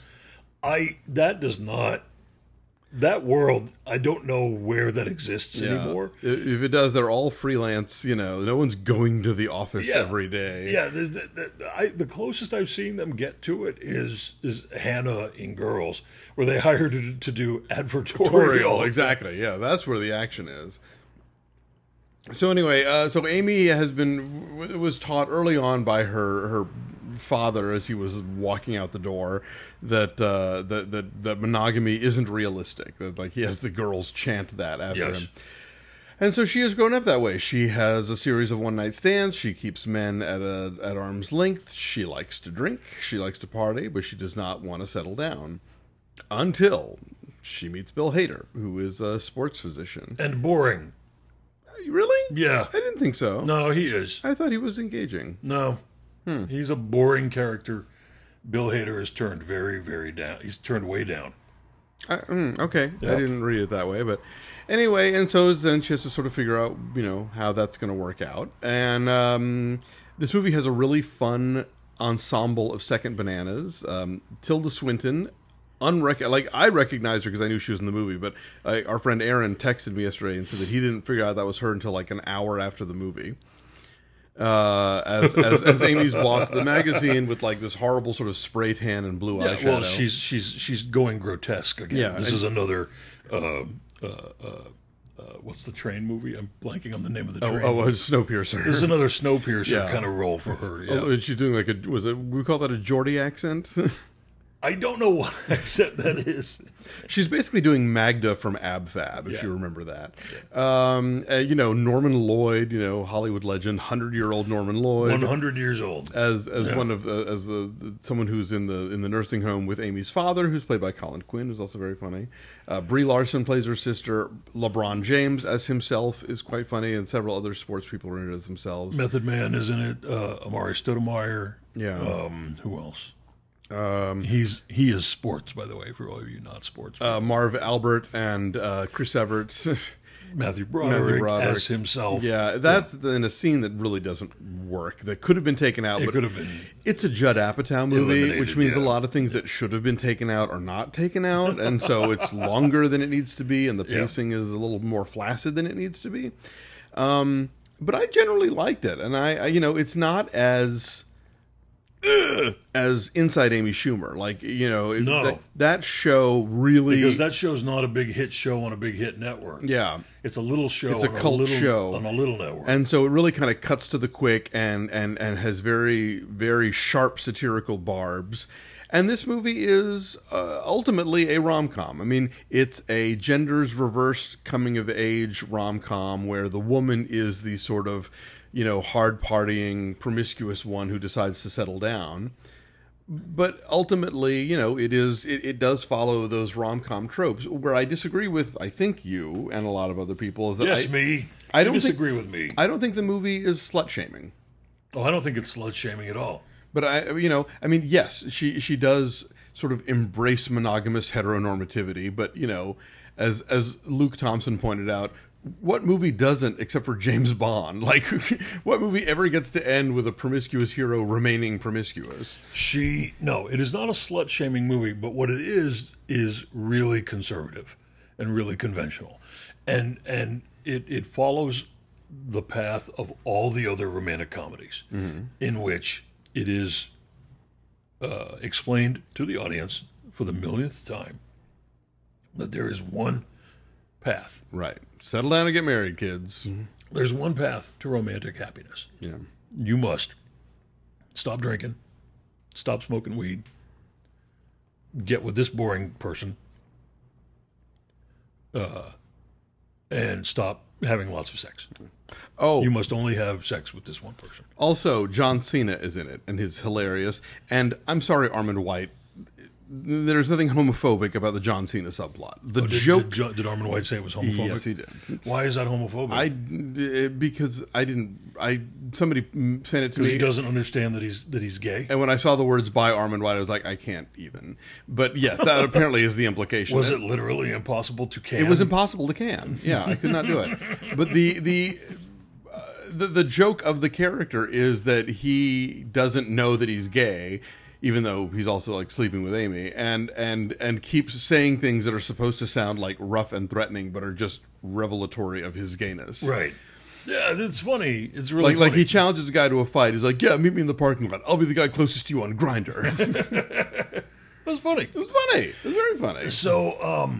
that world, I don't know where that exists anymore. If it does, they're all freelance. No one's going to the office Yeah. every day. Yeah, the closest I've seen them get to it is Hannah in Girls, where they hired her to do advertorial. Exactly. Yeah, that's where the action is. So anyway, so Amy was taught early on by her father as he was walking out the door that that monogamy isn't realistic. That like he has the girls chant that after him. And so she has grown up that way. She has a series of one-night stands. She keeps men at arm's length. She likes to drink. She likes to party, but she does not want to settle down until she meets Bill Hader, who is a sports physician. And boring. Really? Yeah. I didn't think so. No, he is. I thought he was engaging. No. He's a boring character. Bill Hader has turned very, very down. He's turned way down. Okay. Yep. I didn't read it that way, but anyway, and so then she has to sort of figure out, how that's going to work out. And this movie has a really fun ensemble of second bananas. Tilda Swinton, I recognized her because I knew she was in the movie, but our friend Aaron texted me yesterday and said that he didn't figure out that was her until like an hour after the movie. As Amy's boss of the magazine with like this horrible sort of spray tan and blue eyeshadow. Well, she's going grotesque again. Yeah, This is another. What's the train movie? I'm blanking on the name of the train. Snowpiercer. This is another Snowpiercer kind of role for her. Yeah. Oh, and she's doing like we call that a Geordie accent? I don't know what accent that is. She's basically doing Magda from Ab Fab, if you remember that. Yeah. Norman Lloyd, Hollywood legend, 100-year-old Norman Lloyd, 100 years old, as one of as someone who's in the nursing home with Amy's father, who's played by Colin Quinn, who's also very funny. Brie Larson plays her sister. LeBron James as himself is quite funny, and several other sports people are in it as themselves. Method Man is in it. Amari Stoudemire. Yeah. Who else? He is sports, by the way, for all of you not sports. Marv Albert and Chris Evert. Matthew Broderick as himself. Yeah, that's in a scene that really doesn't work. That could have been taken out. It but could have been. It's a Judd Apatow movie, which means a lot of things that should have been taken out are not taken out, and so it's longer than it needs to be, and the pacing is a little more flaccid than it needs to be. But I generally liked it, and I it's not as Inside Amy Schumer, that show really, because that show's not a big hit show on a big hit network. Yeah, it's a little show. It's a cult show on a little network, and so it really kind of cuts to the quick and has very, very sharp satirical barbs. And this movie is ultimately a rom-com. I mean, it's a genders reversed coming of age rom-com where the woman is the sort of hard partying, promiscuous one who decides to settle down. But ultimately, it does follow those rom-com tropes. Where I disagree with, I think, you and a lot of other people is that I don't disagree with me. I don't think the movie is slut shaming. Oh, I don't think it's slut shaming at all. But yes, she does sort of embrace monogamous heteronormativity. But as Luke Thompson pointed out, what movie doesn't, except for James Bond? Like, what movie ever gets to end with a promiscuous hero remaining promiscuous? No, it is not a slut-shaming movie, but what it is really conservative and really conventional. And it follows the path of all the other romantic comedies, in which it is explained to the audience for the millionth time that there is one path. Right. Settle down and get married, kids. There's one path to romantic happiness. Yeah. You must stop drinking, stop smoking weed, get with this boring person, and stop having lots of sex. Oh. You must only have sex with this one person. Also, John Cena is in it, and he's hilarious. And I'm sorry, Armond White. There's nothing homophobic about the John Cena subplot. Did Armond White say it was homophobic? Yes, he did. Why is that homophobic? Because somebody sent it to me. He doesn't understand that he's gay. And when I saw the words by Armond White, I was like, I can't even. But yes, that apparently is the implication. Was it literally impossible to can? It was impossible to can. Yeah, I could not do it. But the joke of the character is that he doesn't know that he's gay, even though he's also like sleeping with Amy, and keeps saying things that are supposed to sound like rough and threatening, but are just revelatory of his gayness. Right. Yeah, it's funny. It's really like funny. he challenges a guy to a fight. He's like, "Yeah, meet me in the parking lot. I'll be the guy closest to you on Grindr." It was funny. It was funny. It was very funny. So,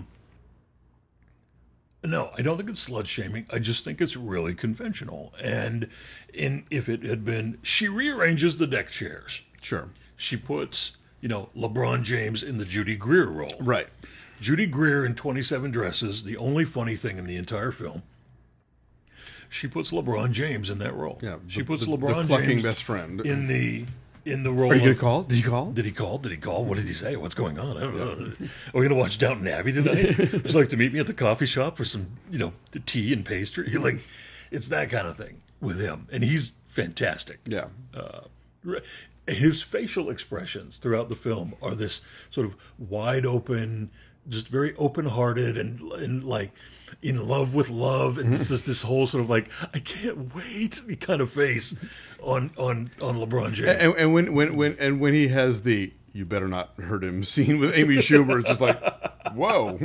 no, I don't think it's slut shaming. I just think it's really conventional. And if it had been, she rearranges the deck chairs. Sure. She puts, LeBron James in the Judy Greer role. Right. Judy Greer in 27 Dresses, the only funny thing in the entire film. She puts LeBron James in that role. Yeah. She puts the LeBron clucking James best friend in the role. Are you of, gonna call? Did you call? Did he call? Did he call? What did he say? What's going on? I don't know. Are we going to watch Downton Abbey tonight? Would you like to meet me at the coffee shop for some, the tea and pastry? Like, it's that kind of thing with him, and he's fantastic. Yeah. His facial expressions throughout the film are this sort of wide open, just very open-hearted, and like in love with love, and this whole sort of like I can't wait kind of face on LeBron James. And when he has the "you better not hurt him" scene with Amy Schumer, it's just like, whoa.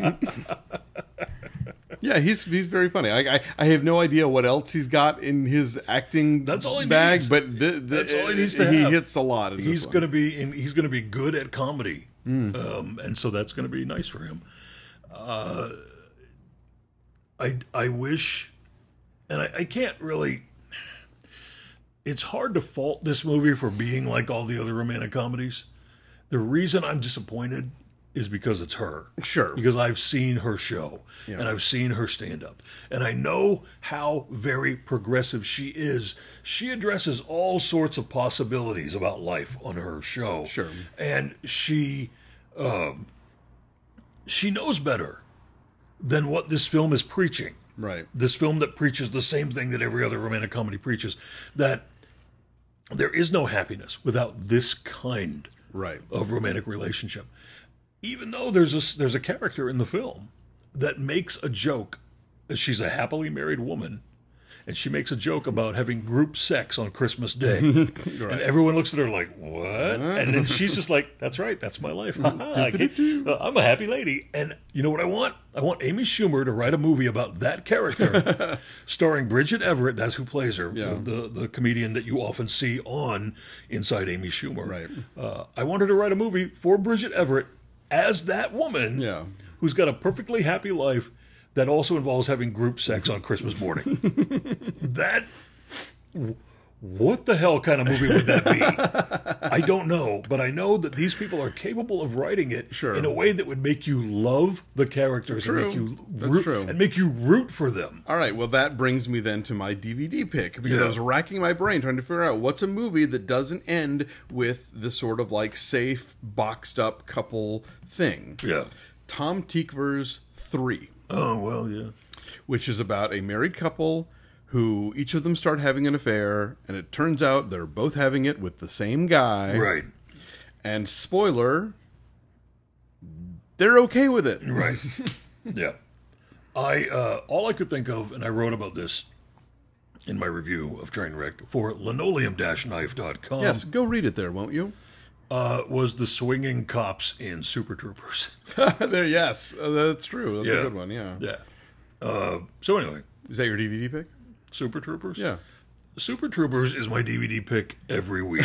Yeah, he's very funny. I have no idea what else he's got in his acting That's all he bag, needs. but That's all he needs to he have. hits a lot. In He's this going one. he's going to be good at comedy, and so that's going to be nice for him. I wish, and I can't really. It's hard to fault this movie for being like all the other romantic comedies. The reason I'm disappointed is because it's her. Sure. Because I've seen her show, Yeah. and I've seen her stand up, and I know how very progressive she is. She addresses all sorts of possibilities about life on her show. Sure. And she knows better than what this film is preaching. Right. This film that preaches the same thing that every other romantic comedy preaches, that there is no happiness without this kind Right. of romantic relationship. Even though there's a character in the film that makes a joke. She's a happily married woman, and she makes a joke about having group sex on Christmas Day. And everyone looks at her like, what? And then she's just like, that's right, that's my life. I'm a happy lady. And you know what I want? I want Amy Schumer to write a movie about that character, starring Bridget Everett, that's who plays her, Yeah. the comedian that you often see on Inside Amy Schumer. Right. I want her to write a movie for Bridget Everett as that woman Yeah. who's got a perfectly happy life that also involves having group sex on Christmas morning. What the hell kind of movie would that be? I don't know, but I know that these people are capable of writing it Sure. in a way that would make you love the characters True. and make you That's root, true. and make you root for them. All right, well, that brings me then to my DVD pick, because Yeah. I was racking my brain trying to figure out what's a movie that doesn't end with the sort of like safe, boxed up couple thing. Yeah. Tom Tykwer's 3, Oh, well, yeah. which is about a married couple who each of them start having an affair, and it turns out they're both having it with the same guy. Right. And spoiler, they're okay with it. Right. Yeah. All I could think of, and I wrote about this in my review of Trainwreck for linoleum-knife.com. Yes, go read it there, won't you? Was the swinging cops in Super Troopers. There, yes, that's true. That's Yeah. a good one. Yeah. Yeah. So anyway, Is that your DVD pick? Super Troopers? Yeah. Super Troopers is my DVD pick every week.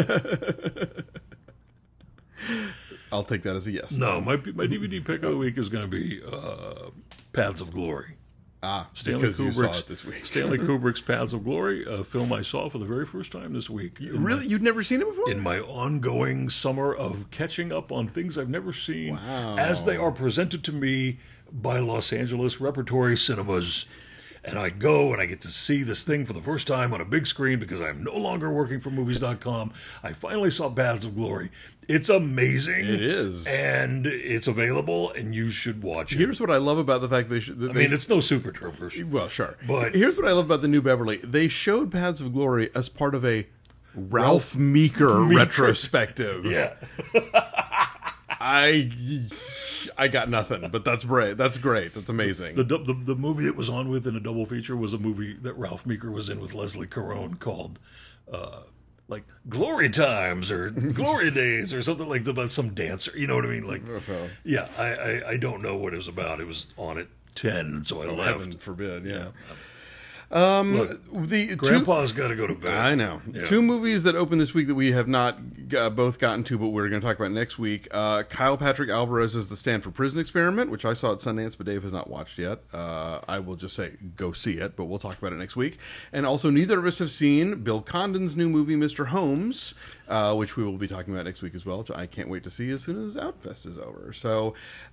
I'll take that as a yes. No, my DVD pick of the week is going to be Paths of Glory. Because you saw it this week. Stanley Kubrick's Paths of Glory, a film I saw for the very first time this week. Really? You'd never seen it before? In my ongoing summer of catching up on things I've never seen Wow. as they are presented to me by Los Angeles Repertory Cinemas. And I go and I get to see this thing for the first time on a big screen because I'm no longer working for Movies.com. I finally saw Paths of Glory. It's amazing. It is. And it's available, and you should watch it. Here's what I love about the fact they I mean, it's no Super Troopers. well, sure. But- here's what I love about the New Beverly. They showed Paths of Glory as part of a Ralph Meeker retrospective. Yeah. I got nothing, but that's great. That's great. That's amazing. The movie that was on with in a double feature was a movie that Ralph Meeker was in with Leslie Caron called like Glory Times or Glory Days or something like that, about some dancer. You know what I mean? Like, yeah, I don't know what it was about. It was on at 10, so I left. Heaven forbid, yeah. Look, Grandpa's got to go to bed. I know. Yeah. 2 movies that opened this week that we have not both gotten to, but we're going to talk about next week. Kyle Patrick Alvarez's The Stanford Prison Experiment, which I saw at Sundance, but Dave has not watched yet. I will just say, go see it, but we'll talk about it next week. And also, neither of us have seen Bill Condon's new movie, Mr. Holmes, which we will be talking about next week as well, which I can't wait to see as soon as Outfest is over. So,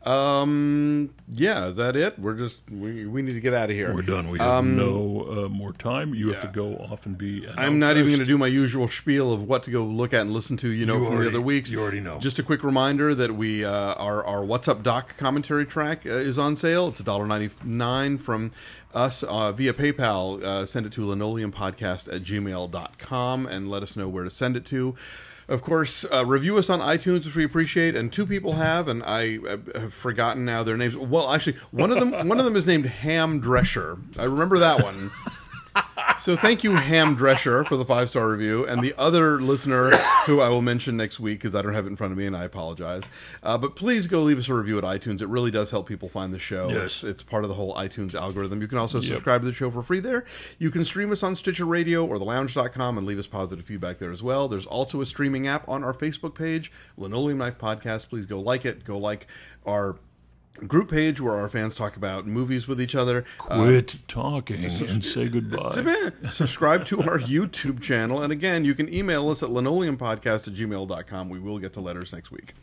yeah, is that it? We need to get out of here. We're done. We have no more time. You have to go off and be an I'm not even Outfest. going to do my usual spiel of what to go look at and listen to, from the other weeks. You already know. Just a quick reminder that we our What's Up Doc commentary track is on sale. It's $1.99 from us via PayPal. Send it to linoleumpodcast@gmail.com and let us know where to send it to. Of course, review us on iTunes, which we appreciate, and 2 people have, and I have forgotten now their names. Well, actually, one of them is named Ham Drescher. I remember that one. So thank you, Ham Drescher, for the 5-star review, and the other listener who I will mention next week because I don't have it in front of me and I apologize. But please go leave us a review at iTunes. It really does help people find the show. Yes. It's part of the whole iTunes algorithm. You can also subscribe to the show for free there. You can stream us on Stitcher Radio or thelounge.com and leave us positive feedback there as well. There's also a streaming app on our Facebook page, Linoleum Knife Podcast. Please go like it. Go like our group page where our fans talk about movies with each other. Quit talking and say goodbye. Subscribe to our YouTube channel. And again, you can email us at linoleumpodcast@gmail.com. We will get to letters next week.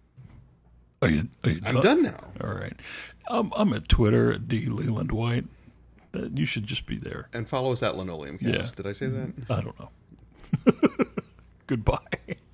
Are you I'm done now. All right. I'm at Twitter at D. Leland White. You should just be there. And follow us at Linoleum Cast. Yeah. Did I say that? I don't know. Goodbye.